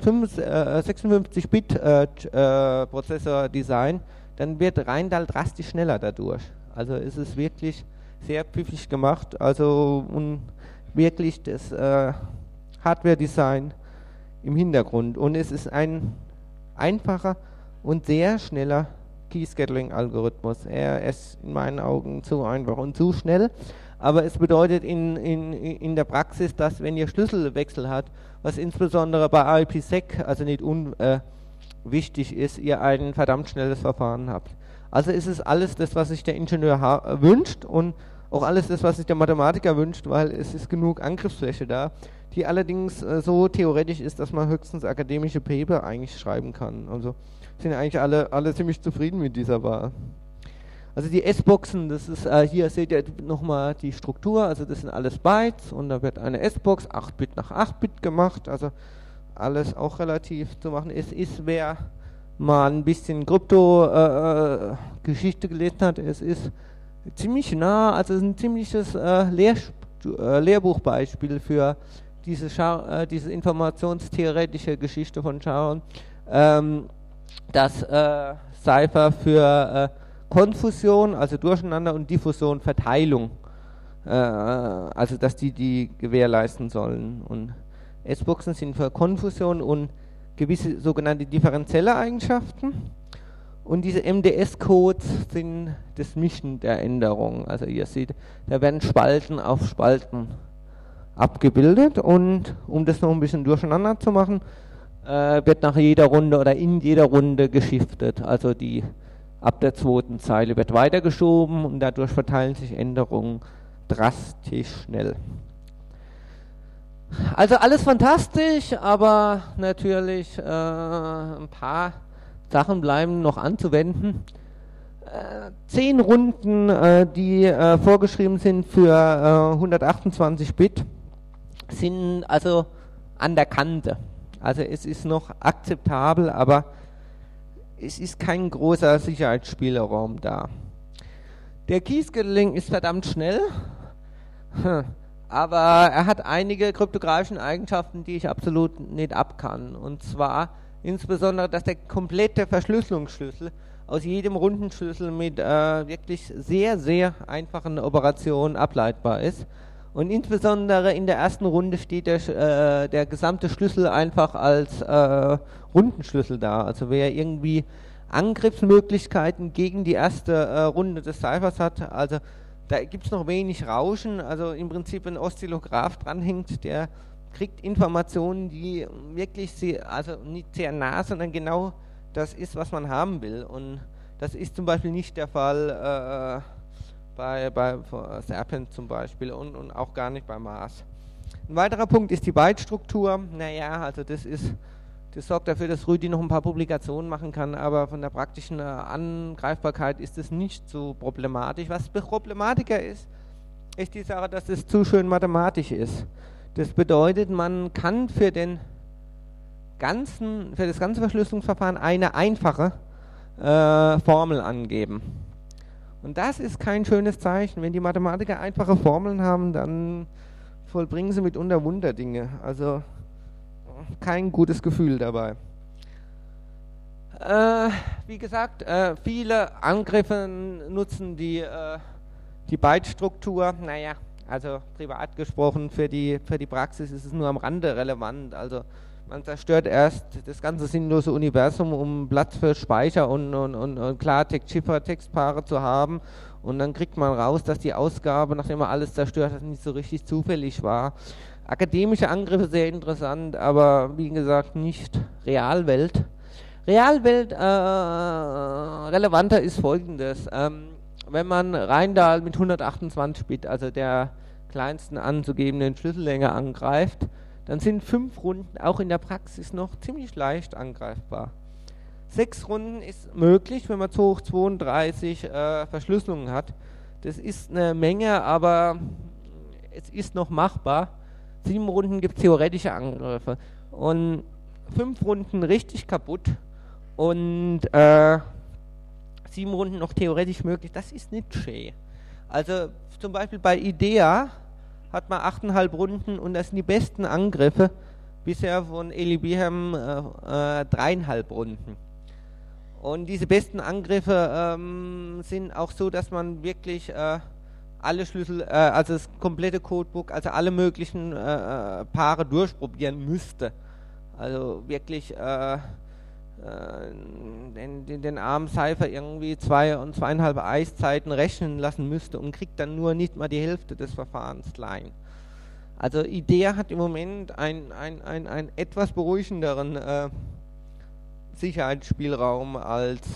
256-Bit-Prozessor designt, dann wird Rheindahl drastisch schneller dadurch. Also es ist wirklich sehr pfiffig gemacht, also und wirklich das Hardware-Design im Hintergrund. Und es ist ein einfacher und sehr schneller Key-Scheduling-Algorithmus. Er ist in meinen Augen zu einfach und zu schnell, aber es bedeutet in der Praxis, dass wenn ihr Schlüsselwechsel hat, was insbesondere bei IPsec, also nicht unwichtig ist, ihr ein verdammt schnelles Verfahren habt. Also ist es alles das, was sich der Ingenieur wünscht, und auch alles das, was sich der Mathematiker wünscht, weil es ist genug Angriffsfläche da, die allerdings so theoretisch ist, dass man höchstens akademische Paper eigentlich schreiben kann. Also sind eigentlich alle ziemlich zufrieden mit dieser Wahl. Also die S-Boxen, das ist, hier seht ihr nochmal die Struktur, also das sind alles Bytes, und da wird eine S-Box 8-Bit nach 8-Bit gemacht, also alles auch relativ zu machen. Es ist, wer mal ein bisschen Krypto-Geschichte gelesen hat, es ist ziemlich nah, also es ist ein ziemliches Lehrbuchbeispiel für diese informationstheoretische Geschichte von Sharon, dass Cypher für Konfusion, also Durcheinander, und Diffusion, Verteilung, also dass die gewährleisten sollen. Und S-Boxen sind für Konfusion und gewisse sogenannte differenzielle Eigenschaften. Und diese MDS-Codes sind das Mischen der Änderungen. Also ihr seht, da werden Spalten auf Spalten abgebildet, und um das noch ein bisschen durcheinander zu machen, wird nach jeder Runde oder in jeder Runde geschiftet. Also ab der zweiten Zeile wird weitergeschoben, und dadurch verteilen sich Änderungen drastisch schnell. Also alles fantastisch, aber natürlich ein paar Sachen bleiben noch anzuwenden. 10 Runden, die vorgeschrieben sind für 128 Bit, sind also an der Kante. Also es ist noch akzeptabel, aber es ist kein großer Sicherheitsspielraum da. Der Key-Scheduling ist verdammt schnell, aber er hat einige kryptografische Eigenschaften, die ich absolut nicht abkann. Und zwar insbesondere, dass der komplette Verschlüsselungsschlüssel aus jedem Rundenschlüssel mit wirklich sehr, sehr einfachen Operationen ableitbar ist. Und insbesondere in der ersten Runde steht der gesamte Schlüssel einfach als Rundenschlüssel da. Also wer irgendwie Angriffsmöglichkeiten gegen die erste Runde des Cyphers hat, also da gibt es noch wenig Rauschen. Also im Prinzip ein Oszillograph dranhängt, der kriegt Informationen, die wirklich also nicht sehr nah, sondern genau das ist, was man haben will. Und das ist zum Beispiel nicht der Fall bei Serpent zum Beispiel und auch gar nicht bei Mars. Ein weiterer Punkt ist die Byte-Struktur. Naja, also das sorgt dafür, dass Rüdi noch ein paar Publikationen machen kann, aber von der praktischen Angreifbarkeit ist es nicht so problematisch. Was problematischer ist die Sache, dass es zu schön mathematisch ist. Das bedeutet, man kann für das ganze Verschlüsselungsverfahren eine einfache Formel angeben. Und das ist kein schönes Zeichen. Wenn die Mathematiker einfache Formeln haben, dann vollbringen sie mitunter Wunderdinge. Also kein gutes Gefühl dabei. Wie gesagt, viele Angriffe nutzen die Byte-Struktur. Naja, also privat gesprochen, für die Praxis ist es nur am Rande relevant. Also man zerstört erst das ganze sinnlose Universum, um Platz für Speicher und Klartext, Textpaare zu haben. Und dann kriegt man raus, dass die Ausgabe, nachdem man alles zerstört hat, nicht so richtig zufällig war. Akademische Angriffe sehr interessant, aber wie gesagt nicht Realwelt. Realwelt relevanter ist Folgendes. Wenn man Rheindal mit 128 Bit, also der kleinsten anzugebenden Schlüssellänge, angreift, dann sind 5 Runden auch in der Praxis noch ziemlich leicht angreifbar. 6 Runden ist möglich, wenn man 2 hoch 32 Verschlüsselungen hat. Das ist eine Menge, aber es ist noch machbar. 7 Runden gibt es theoretische Angriffe. Und 5 Runden richtig kaputt und 7 Runden noch theoretisch möglich, das ist nicht schön. Also zum Beispiel bei IDEA hat man 8,5 Runden und das sind die besten Angriffe bisher von Eli Behem 3,5 Runden. Und diese besten Angriffe sind auch so, dass man wirklich alle Schlüssel, also das komplette Codebook, also alle möglichen Paare durchprobieren müsste. Also wirklich den armen Cypher irgendwie 2 und 2,5 Eiszeiten rechnen lassen müsste und kriegt dann nur nicht mal die Hälfte des Verfahrens klein. Also IDEA hat im Moment einen etwas beruhigenderen Sicherheitsspielraum als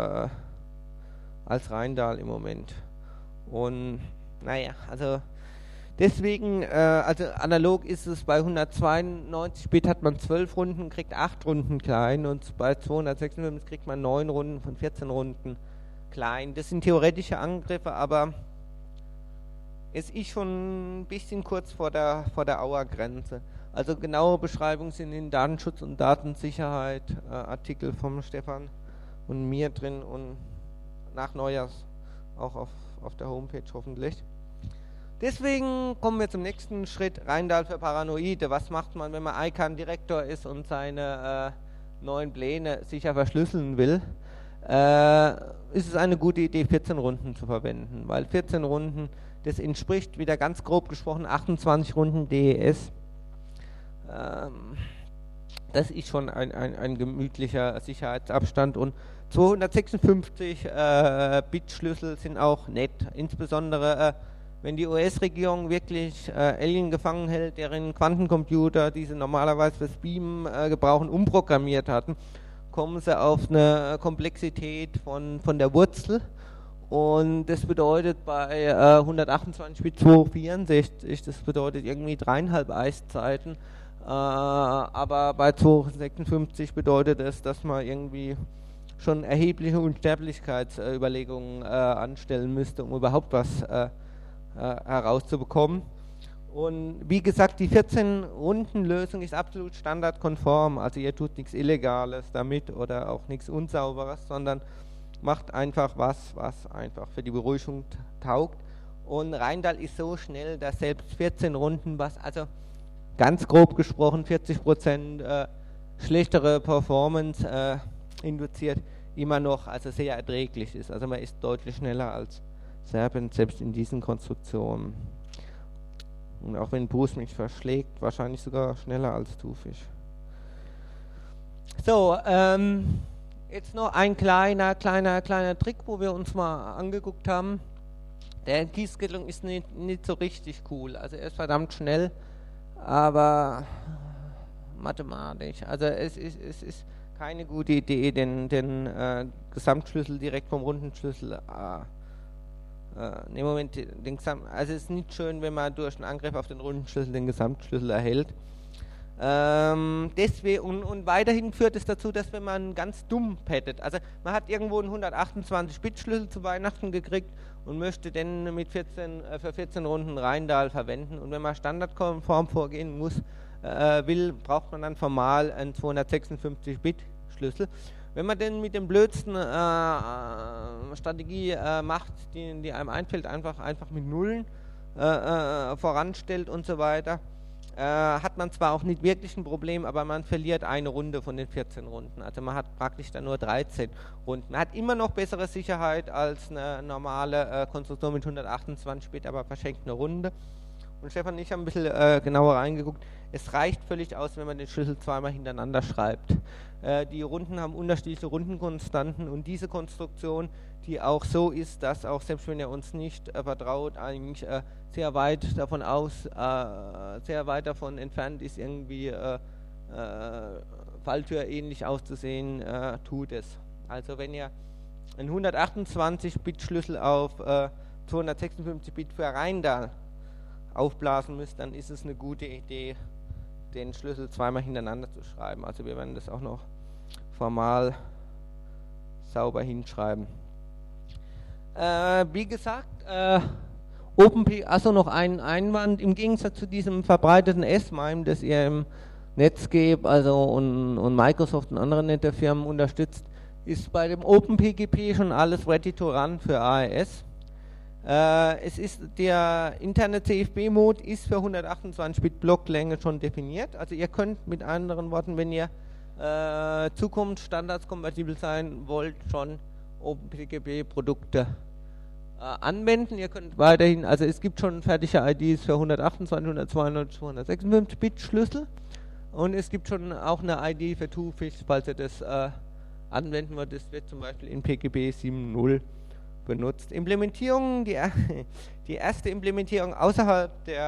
Rheindal im Moment. Und naja, also deswegen, also analog ist es bei 192 Bit hat man 12 Runden, kriegt 8 Runden klein und bei 256 kriegt man 9 Runden von 14 Runden klein. Das sind theoretische Angriffe, aber es ist schon ein bisschen kurz vor der Auergrenze. Also genaue Beschreibungen sind in Datenschutz und Datensicherheit Artikel vom Stefan und mir drin und nach Neujahrs auch auf der Homepage hoffentlich. Deswegen kommen wir zum nächsten Schritt, Rheindal für Paranoide. Was macht man, wenn man ICANN-Direktor ist und seine neuen Pläne sicher verschlüsseln will? Ist es eine gute Idee, 14 Runden zu verwenden, weil 14 Runden, das entspricht, wieder ganz grob gesprochen, 28 Runden DES. Das ist schon ein gemütlicher Sicherheitsabstand und 256 Bit-Schlüssel sind auch nett, insbesondere wenn die US-Regierung wirklich Alien gefangen hält, deren Quantencomputer, die sie normalerweise fürs Beamen gebrauchen, umprogrammiert hatten, kommen sie auf eine Komplexität von der Wurzel. Und das bedeutet bei 128 Bit 264, das bedeutet irgendwie 3,5 Eiszeiten. Aber bei 256 bedeutet es, dass man irgendwie schon erhebliche Unsterblichkeitsüberlegungen anstellen müsste, um überhaupt was herauszubekommen. Und wie gesagt, die 14-Runden-Lösung ist absolut standardkonform, also ihr tut nichts Illegales damit oder auch nichts Unsauberes, sondern macht einfach was einfach für die Beruhigung taugt. Und Rheindal ist so schnell, dass selbst 14 Runden, was also ganz grob gesprochen 40% schlechtere Performance induziert, immer noch also sehr erträglich ist. Also man ist deutlich schneller als Serpent, selbst in diesen Konstruktionen. Und auch wenn Bruce mich verschlägt, wahrscheinlich sogar schneller als Thunfisch. So, jetzt noch ein kleiner Trick, wo wir uns mal angeguckt haben. Der Key-Scheduling ist nicht so richtig cool. Also er ist verdammt schnell, aber mathematisch. Also es ist keine gute Idee, den Gesamtschlüssel direkt vom Rundenschlüssel im Moment, also es ist nicht schön, wenn man durch einen Angriff auf den Rundenschlüssel den Gesamtschlüssel erhält. Deswegen, und weiterhin führt es dazu, dass wenn man ganz dumm paddet, also man hat irgendwo einen 128-Bit-Schlüssel zu Weihnachten gekriegt und möchte den für 14 Runden Rheindal verwenden, und wenn man standardkonform vorgehen will, braucht man dann formal einen 256-Bit-Schlüssel. Wenn man denn mit dem blödsten Strategie macht, die einem einfällt, einfach mit Nullen voranstellt und so weiter, hat man zwar auch nicht wirklich ein Problem, aber man verliert eine Runde von den 14 Runden. Also man hat praktisch dann nur 13 Runden. Man hat immer noch bessere Sicherheit als eine normale Konstruktion mit 128 Bit, aber verschenkt eine Runde. Und Stefan und ich haben ein bisschen genauer reingeguckt. Es reicht völlig aus, wenn man den Schlüssel zweimal hintereinander schreibt. Die Runden haben unterschiedliche Rundenkonstanten, und diese Konstruktion, die auch so ist, dass auch selbst wenn ihr uns nicht vertraut, eigentlich sehr weit davon entfernt ist, irgendwie Falltür ähnlich auszusehen, tut es. Also wenn ihr einen 128-Bit-Schlüssel auf 256 Bit für Rheindal aufblasen müsst, dann ist es eine gute Idee, den Schlüssel zweimal hintereinander zu schreiben. Also wir werden das auch noch formal sauber hinschreiben. Wie gesagt, OpenP, also noch ein Einwand, im Gegensatz zu diesem verbreiteten S-MIME, das ihr im Netscape und Microsoft und andere nette Firmen unterstützt, ist bei dem OpenPGP schon alles ready to run für AES. Es ist der interne CFB-Mode ist für 128 Bit Blocklänge schon definiert. Also ihr könnt mit anderen Worten, wenn ihr zukunftsstandardskompatibel sein wollt, schon OpenPGP-Produkte anwenden. Ihr könnt weiterhin, also es gibt schon fertige IDs für 128, 192, 256 Bit Schlüssel, und es gibt schon auch eine ID für Two-Fish, falls ihr das anwenden wollt. Das wird zum Beispiel in PGP 7.0 benutzt. Implementierung, die erste Implementierung außerhalb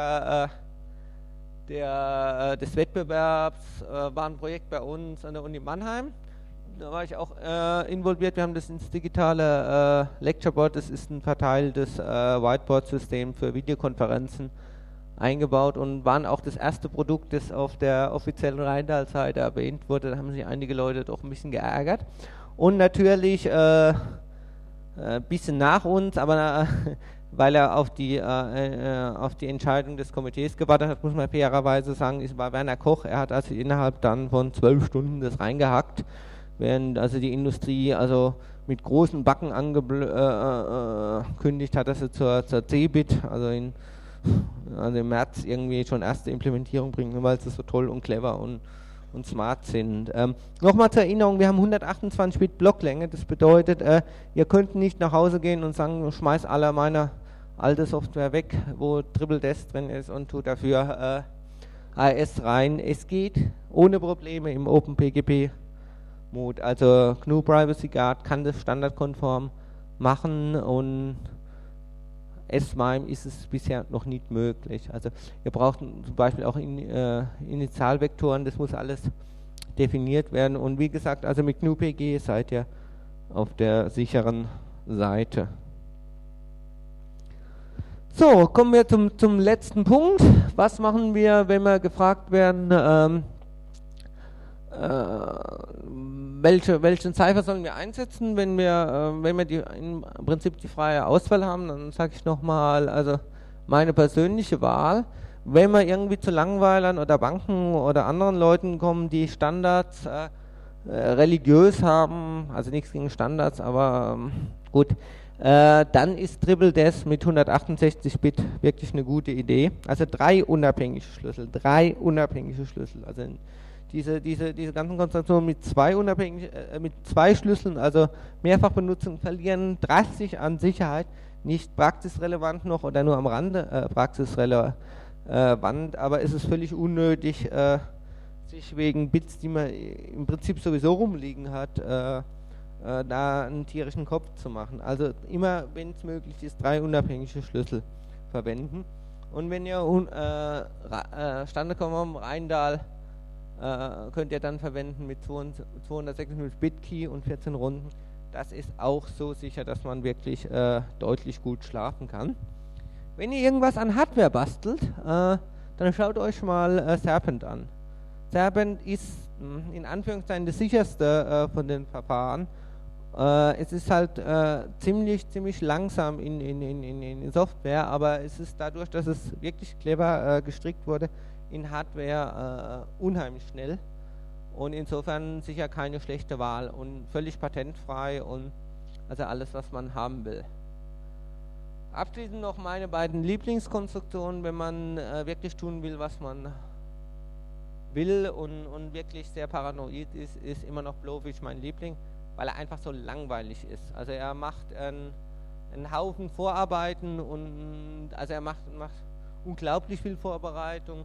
des Wettbewerbs war ein Projekt bei uns an der Uni Mannheim. Da war ich auch involviert. Wir haben das ins digitale Lectureboard, das ist ein verteiltes Whiteboard-System für Videokonferenzen, eingebaut, und waren auch das erste Produkt, das auf der offiziellen Rheindal-Seite erwähnt wurde. Da haben sich einige Leute doch ein bisschen geärgert. Und natürlich ein bisschen nach uns, aber weil er auf die Entscheidung des Komitees gewartet hat, muss man fairerweise sagen, es war Werner Koch. Er hat also innerhalb dann von 12 Stunden das reingehackt, während also die Industrie also mit großen Backen angekündigt hat, dass sie zur CeBIT, also im März irgendwie schon erste Implementierung bringen, weil sie so toll und clever und smart sind. Nochmal zur Erinnerung, wir haben 128 Bit Blocklänge, das bedeutet, ihr könnt nicht nach Hause gehen und sagen, schmeiß alle meine alte Software weg, wo TripleDES drin ist, und tut dafür AES rein. Es geht ohne Probleme im OpenPGP-Mode, also GNU Privacy Guard kann das standardkonform machen, und S-MIME ist es bisher noch nicht möglich. Also ihr braucht zum Beispiel auch Initialvektoren, das muss alles definiert werden, und wie gesagt, also mit GNU-PG seid ihr auf der sicheren Seite. So, kommen wir zum letzten Punkt. Was machen wir, wenn wir gefragt werden, welchen Cipher sollen wir einsetzen, wenn wir im Prinzip die freie Auswahl haben? Dann sage ich nochmal, also meine persönliche Wahl, wenn wir irgendwie zu Langweilern oder Banken oder anderen Leuten kommen, die Standards religiös haben, also nichts gegen Standards, aber gut, dann ist TripleDES mit 168 Bit wirklich eine gute Idee. Also 3 unabhängige Schlüssel, also diese ganzen Konstruktionen mit zwei Schlüsseln, also Mehrfachbenutzung, verlieren drastisch an Sicherheit, nicht praxisrelevant noch oder nur am Rande praxisrelevant, aber es ist völlig unnötig, sich wegen Bits, die man im Prinzip sowieso rumliegen hat, da einen tierischen Kopf zu machen. Also immer, wenn es möglich ist, 3 unabhängige Schlüssel verwenden. Und wenn ihr standardkonform Rheindal könnt ihr dann verwenden mit 256 Bit Key und 14 Runden. Das ist auch so sicher, dass man wirklich deutlich gut schlafen kann. Wenn ihr irgendwas an Hardware bastelt, dann schaut euch mal Serpent an. Serpent ist in Anführungszeichen das sicherste von den Verfahren. Es ist halt ziemlich langsam in Software, aber es ist dadurch, dass es wirklich clever gestrickt wurde, in Hardware unheimlich schnell und insofern sicher keine schlechte Wahl und völlig patentfrei und also alles, was man haben will. Abschließend noch meine beiden Lieblingskonstruktionen, wenn man wirklich tun will, was man will und wirklich sehr paranoid ist immer noch Blowfish mein Liebling, weil er einfach so langweilig ist. Also er macht einen Haufen Vorarbeiten und also er macht unglaublich viel Vorbereitung,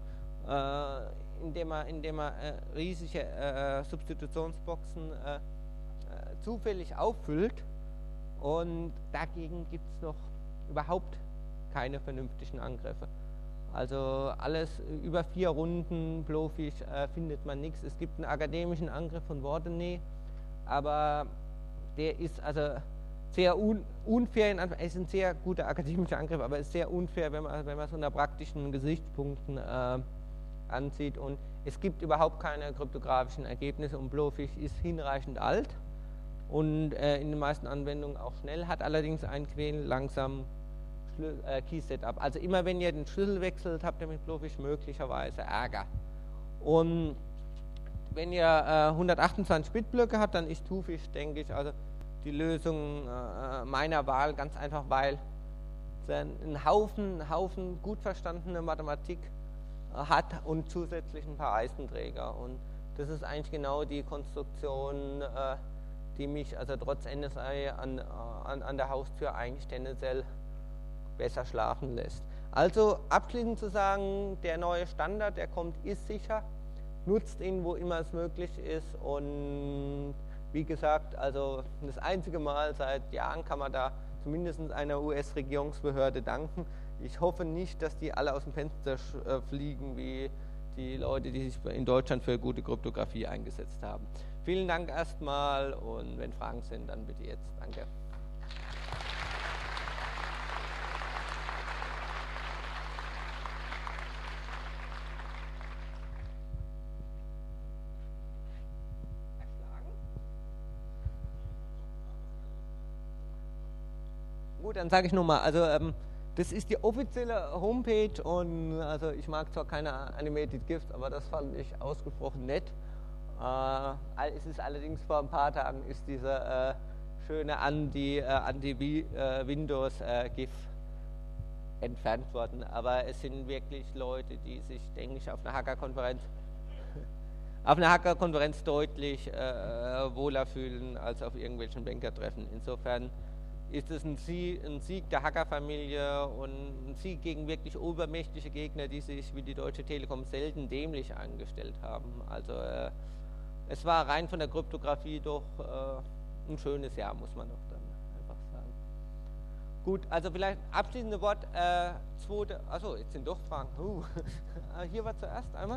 indem er riesige Substitutionsboxen zufällig auffüllt und dagegen gibt es noch überhaupt keine vernünftigen Angriffe. Also alles über 4 Runden Blowfish findet man nichts. Es gibt einen akademischen Angriff von Wardenay, aber der ist also sehr unfair, es ist ein sehr guter akademischer Angriff, aber es ist sehr unfair, wenn man es unter praktischen Gesichtspunkten ansieht und es gibt überhaupt keine kryptografischen Ergebnisse und Blowfish ist hinreichend alt und in den meisten Anwendungen auch schnell, hat allerdings einen langsamen Key-Setup. Also immer wenn ihr den Schlüssel wechselt, habt ihr mit Blowfish möglicherweise Ärger. Und wenn ihr 128-Bit-Blöcke habt, dann ist Twofish, denke ich, also die Lösung meiner Wahl, ganz einfach, weil es einen Haufen gut verstandene Mathematik hat und zusätzlich ein paar Eisenträger. Und das ist eigentlich genau die Konstruktion, die mich also trotz NSA an der Haustür eigentlich tendenziell besser schlafen lässt. Also abschließend zu sagen, der neue Standard, der kommt, ist sicher, nutzt ihn, wo immer es möglich ist und wie gesagt, also das einzige Mal seit Jahren kann man da zumindest einer US-Regierungsbehörde danken. Ich hoffe nicht, dass die alle aus dem Fenster fliegen, wie die Leute, die sich in Deutschland für gute Kryptographie eingesetzt haben. Vielen Dank erstmal und wenn Fragen sind, dann bitte jetzt. Danke. Gut, dann sage ich nochmal, also das ist die offizielle Homepage und also ich mag zwar keine Animated GIFs, aber das fand ich ausgesprochen nett. Es ist allerdings vor ein paar Tagen ist dieser schöne Anti-Windows GIF entfernt worden, aber es sind wirklich Leute, die sich, denke ich, auf einer Hackerkonferenz deutlich wohler fühlen als auf irgendwelchen Bankertreffen. Insofern ist es ein Sieg der Hackerfamilie und ein Sieg gegen wirklich übermächtige Gegner, die sich wie die Deutsche Telekom selten dämlich angestellt haben. Also es war rein von der Kryptographie doch ein schönes Jahr, muss man doch dann einfach sagen. Gut, also vielleicht abschließende Wort, achso, jetzt sind doch Fragen. Hier war zuerst einmal.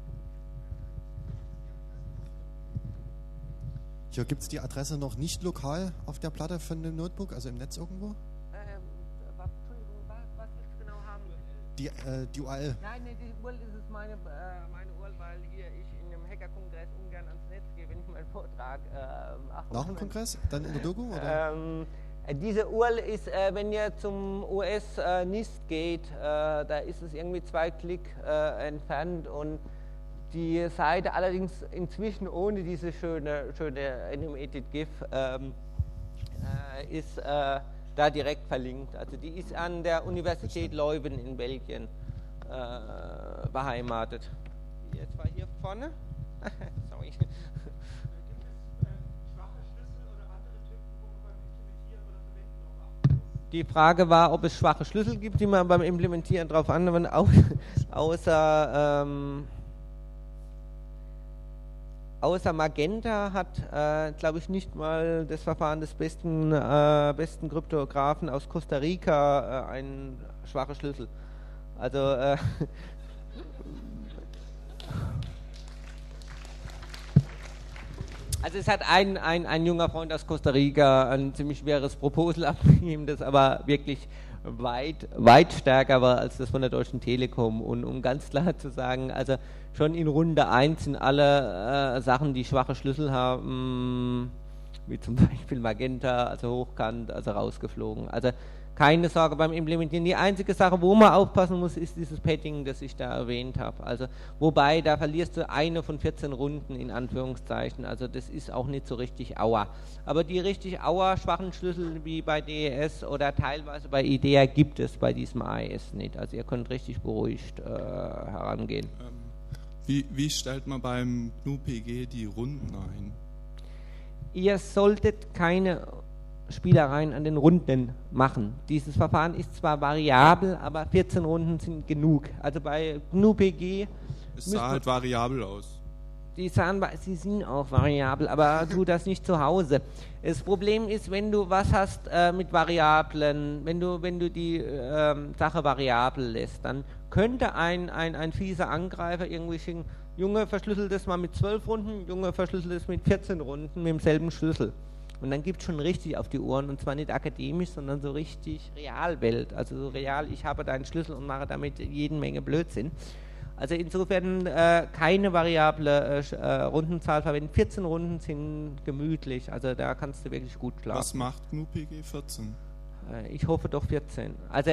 Ja, gibt es die Adresse noch nicht lokal auf der Platte von dem Notebook, also im Netz irgendwo? Entschuldigung, was willst du genau haben? Die URL. Nein, die URL ist es meine URL, weil hier ich in einem Hackerkongress ungern ans Netz gehe, wenn ich meinen Vortrag mache. Nach dem Kongress? Dann in der Doku? Oder? Diese URL ist, wenn ihr zum US-NIST geht, da ist es irgendwie 2 Klick entfernt und die Seite allerdings inzwischen ohne diese schöne Animated GIF ist da direkt verlinkt. Also die ist an der Universität Leuven in Belgien beheimatet. Jetzt war hier vorne. Sorry. Gibt es schwache Schlüssel oder andere Typen, wo man beim Implementieren oder Verwenden darauf achten muss? Die Frage war, ob es schwache Schlüssel gibt, die man beim Implementieren darauf anwenden, außer Magenta hat, glaube ich, nicht mal das Verfahren des besten Kryptographen aus Costa Rica einen schwachen Schlüssel. Also also es hat ein junger Freund aus Costa Rica ein ziemlich schweres Proposal abgegeben, das aber wirklich weit stärker war als das von der Deutschen Telekom. Und um ganz klar zu sagen, also schon in Runde 1 sind alle Sachen, die schwache Schlüssel haben, wie zum Beispiel Magenta, also hochkant, also rausgeflogen. Also keine Sorge beim Implementieren. Die einzige Sache, wo man aufpassen muss, ist dieses Padding, das ich da erwähnt habe. Also, wobei, da verlierst du eine von 14 Runden in Anführungszeichen. Also das ist auch nicht so richtig Aua. Aber die richtig Aua-schwachen Schlüssel wie bei DES oder teilweise bei IDEA gibt es bei diesem AES nicht. Also ihr könnt richtig beruhigt herangehen. Wie stellt man beim GNU-PG die Runden ein? Ihr solltet keine Spielereien an den Runden machen. Dieses Verfahren ist zwar variabel, aber 14 Runden sind genug. Also bei GNU-PG es sah halt variabel aus. Sie sind auch variabel, aber tu das nicht zu Hause. Das Problem ist, wenn du was hast mit Variablen, wenn du die Sache variabel lässt, dann könnte ein fieser Angreifer irgendwie schicken, Junge, verschlüsselt es mal mit 12 Runden, Junge, verschlüsselt es mit 14 Runden mit demselben Schlüssel. Und dann gibt es schon richtig auf die Ohren, und zwar nicht akademisch, sondern so richtig Realwelt. Also so real, ich habe deinen Schlüssel und mache damit jede Menge Blödsinn. Also insofern keine variable Rundenzahl verwenden. 14 Runden sind gemütlich, also da kannst du wirklich gut schlafen. Was macht GNU-PG 14? Ich hoffe doch 14. Also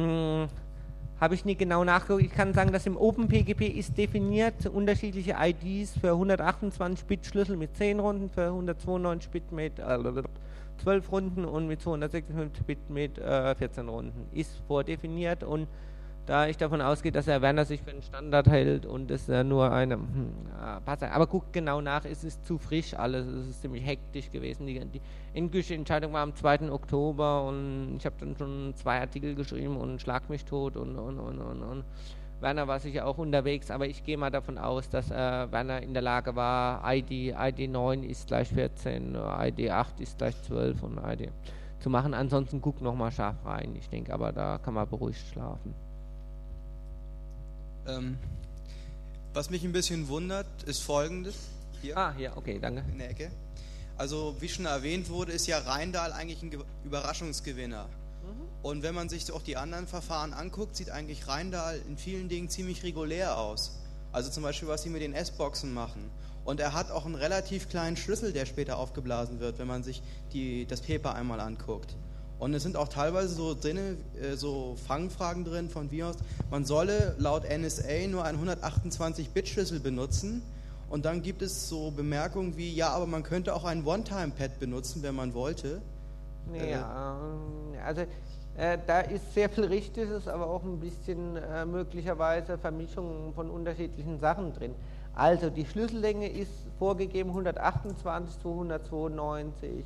habe ich nicht genau nachgeguckt. Ich kann sagen, dass im OpenPGP ist definiert unterschiedliche IDs für 128-Bit Schlüssel mit 10 Runden, für 192-Bit mit 12 Runden und mit 256-Bit mit 14 Runden. Ist vordefiniert, und da ich davon ausgehe, dass Herr Werner sich für einen Standard hält und es nur eine aber guckt genau nach, es ist zu frisch alles, es ist ziemlich hektisch gewesen. Die endgültige Entscheidung war am 2. Oktober und ich habe dann schon 2 Artikel geschrieben und schlag mich tot und Werner war sicher auch unterwegs, aber ich gehe mal davon aus, dass Werner in der Lage war, ID 9 ist gleich 14, ID 8 ist gleich 12 und ID zu machen. Ansonsten guck nochmal scharf rein, ich denke, aber da kann man beruhigt schlafen. Was mich ein bisschen wundert, ist Folgendes. Hier. Hier, okay, danke. In der Ecke. Also, wie schon erwähnt wurde, ist ja Rheindal eigentlich ein Überraschungsgewinner. Und wenn man sich auch die anderen Verfahren anguckt, sieht eigentlich Rheindal in vielen Dingen ziemlich regulär aus. Also zum Beispiel, was sie mit den S-Boxen machen. Und er hat auch einen relativ kleinen Schlüssel, der später aufgeblasen wird, wenn man sich das Paper einmal anguckt. Und es sind auch teilweise so drin, so Fangfragen drin von Vios. Man solle laut NSA nur einen 128-Bit-Schlüssel benutzen. Und dann gibt es so Bemerkungen wie, ja, aber man könnte auch ein One-Time-Pad benutzen, wenn man wollte. Ja, also da ist sehr viel Richtiges, aber auch ein bisschen möglicherweise Vermischung von unterschiedlichen Sachen drin. Also die Schlüssellänge ist vorgegeben 128, 292,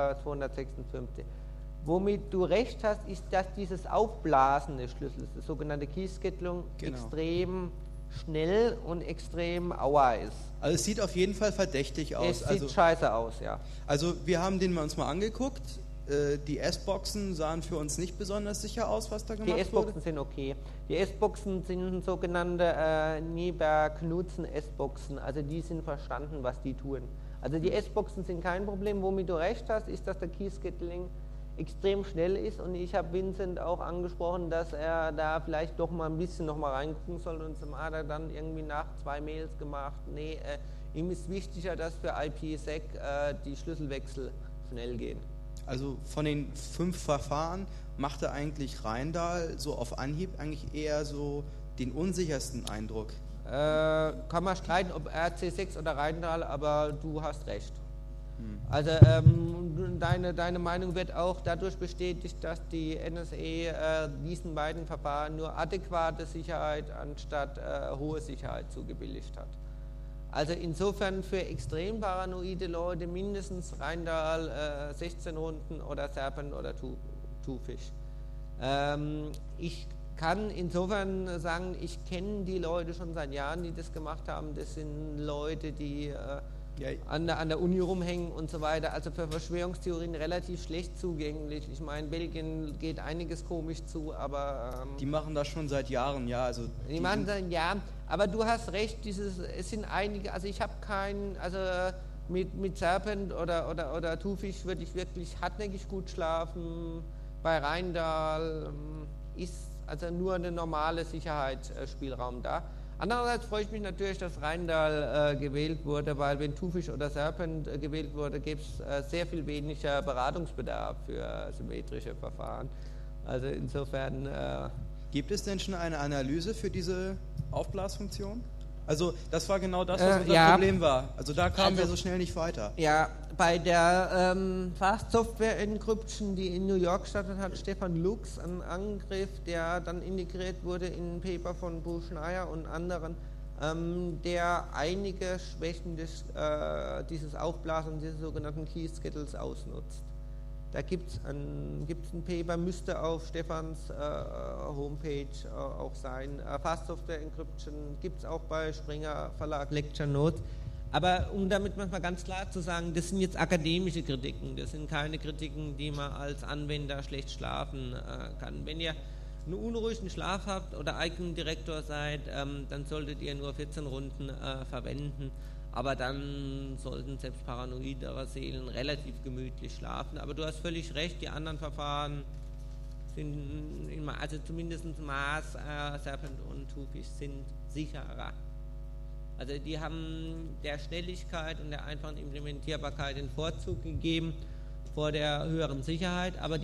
256. Womit du recht hast, ist, dass dieses Aufblasen des Schlüssels, das sogenannte Keyskettling, extrem schnell und extrem aua ist. Also es sieht auf jeden Fall verdächtig aus. Es sieht scheiße aus, ja. Also wir haben den uns mal angeguckt. Die S-Boxen sahen für uns nicht besonders sicher aus, was da gemacht wurde. Die S-Boxen sind okay. Die S-Boxen sind sogenannte Nieberg-Knudsen S-Boxen. Also die sind verstanden, was die tun. Also die S-Boxen sind kein Problem. Womit du recht hast, ist, dass der Keyskettling extrem schnell ist, und ich habe Vincent auch angesprochen, dass er da vielleicht doch mal ein bisschen noch mal reingucken soll, und zum hat er dann irgendwie nach 2 Mails gemacht, nee, ihm ist wichtiger, dass für IPsec die Schlüsselwechsel schnell gehen. Also von den 5 Verfahren machte eigentlich Rheindal so auf Anhieb eigentlich eher so den unsichersten Eindruck. Kann man streiten, ob RC6 oder Rheindal, aber du hast recht. Also deine Meinung wird auch dadurch bestätigt, dass die NSA diesen beiden Verfahren nur adäquate Sicherheit anstatt hohe Sicherheit zugebilligt hat. Also insofern für extrem paranoide Leute mindestens Rheindal 16 Runden oder Serpent oder Twofish. Ich kann insofern sagen, ich kenne die Leute schon seit Jahren, die das gemacht haben. Das sind Leute, die an der Uni rumhängen und so weiter. Also für Verschwörungstheorien relativ schlecht zugänglich. Ich meine, Belgien geht einiges komisch zu, aber... die machen das schon seit Jahren, ja. Also die machen das, ja, aber du hast recht, es sind einige, also ich habe keinen, also mit Serpent oder Twofish würde ich wirklich hartnäckig gut schlafen. Bei Rheindal ist also nur eine normale Sicherheitsspielraum da. Andererseits freue ich mich natürlich, dass Rheindal gewählt wurde, weil wenn Thunfisch oder Serpent gewählt wurde, gäbe es sehr viel weniger Beratungsbedarf für symmetrische Verfahren. Also insofern... Gibt es denn schon eine Analyse für diese Aufblasfunktion? Also das war genau das, was unser Problem war. Also da kamen wir so schnell nicht weiter. Ja, bei der Fast Software Encryption, die in New York stattfand, hat Stefan Lux einen Angriff, der dann integriert wurde in ein Paper von Bo Schneier und anderen, der einige Schwächen dieses Aufblasens, dieses sogenannten Key Schedules ausnutzt. Da gibt es ein Paper, müsste auf Stefans Homepage auch sein. Fast Software Encryption gibt es auch bei Springer Verlag Lecture Notes. Aber um damit manchmal ganz klar zu sagen, das sind jetzt akademische Kritiken, das sind keine Kritiken, die man als Anwender schlecht schlafen kann. Wenn ihr einen unruhigen Schlaf habt oder Icon-Direktor seid, dann solltet ihr nur 14 Runden verwenden. Aber dann sollten selbst paranoidere Seelen relativ gemütlich schlafen. Aber du hast völlig recht, die anderen Verfahren sind, also zumindest Mars, Serpent und Thunfisch sind sicherer. Also die haben der Schnelligkeit und der einfachen Implementierbarkeit den Vorzug gegeben vor der höheren Sicherheit, aber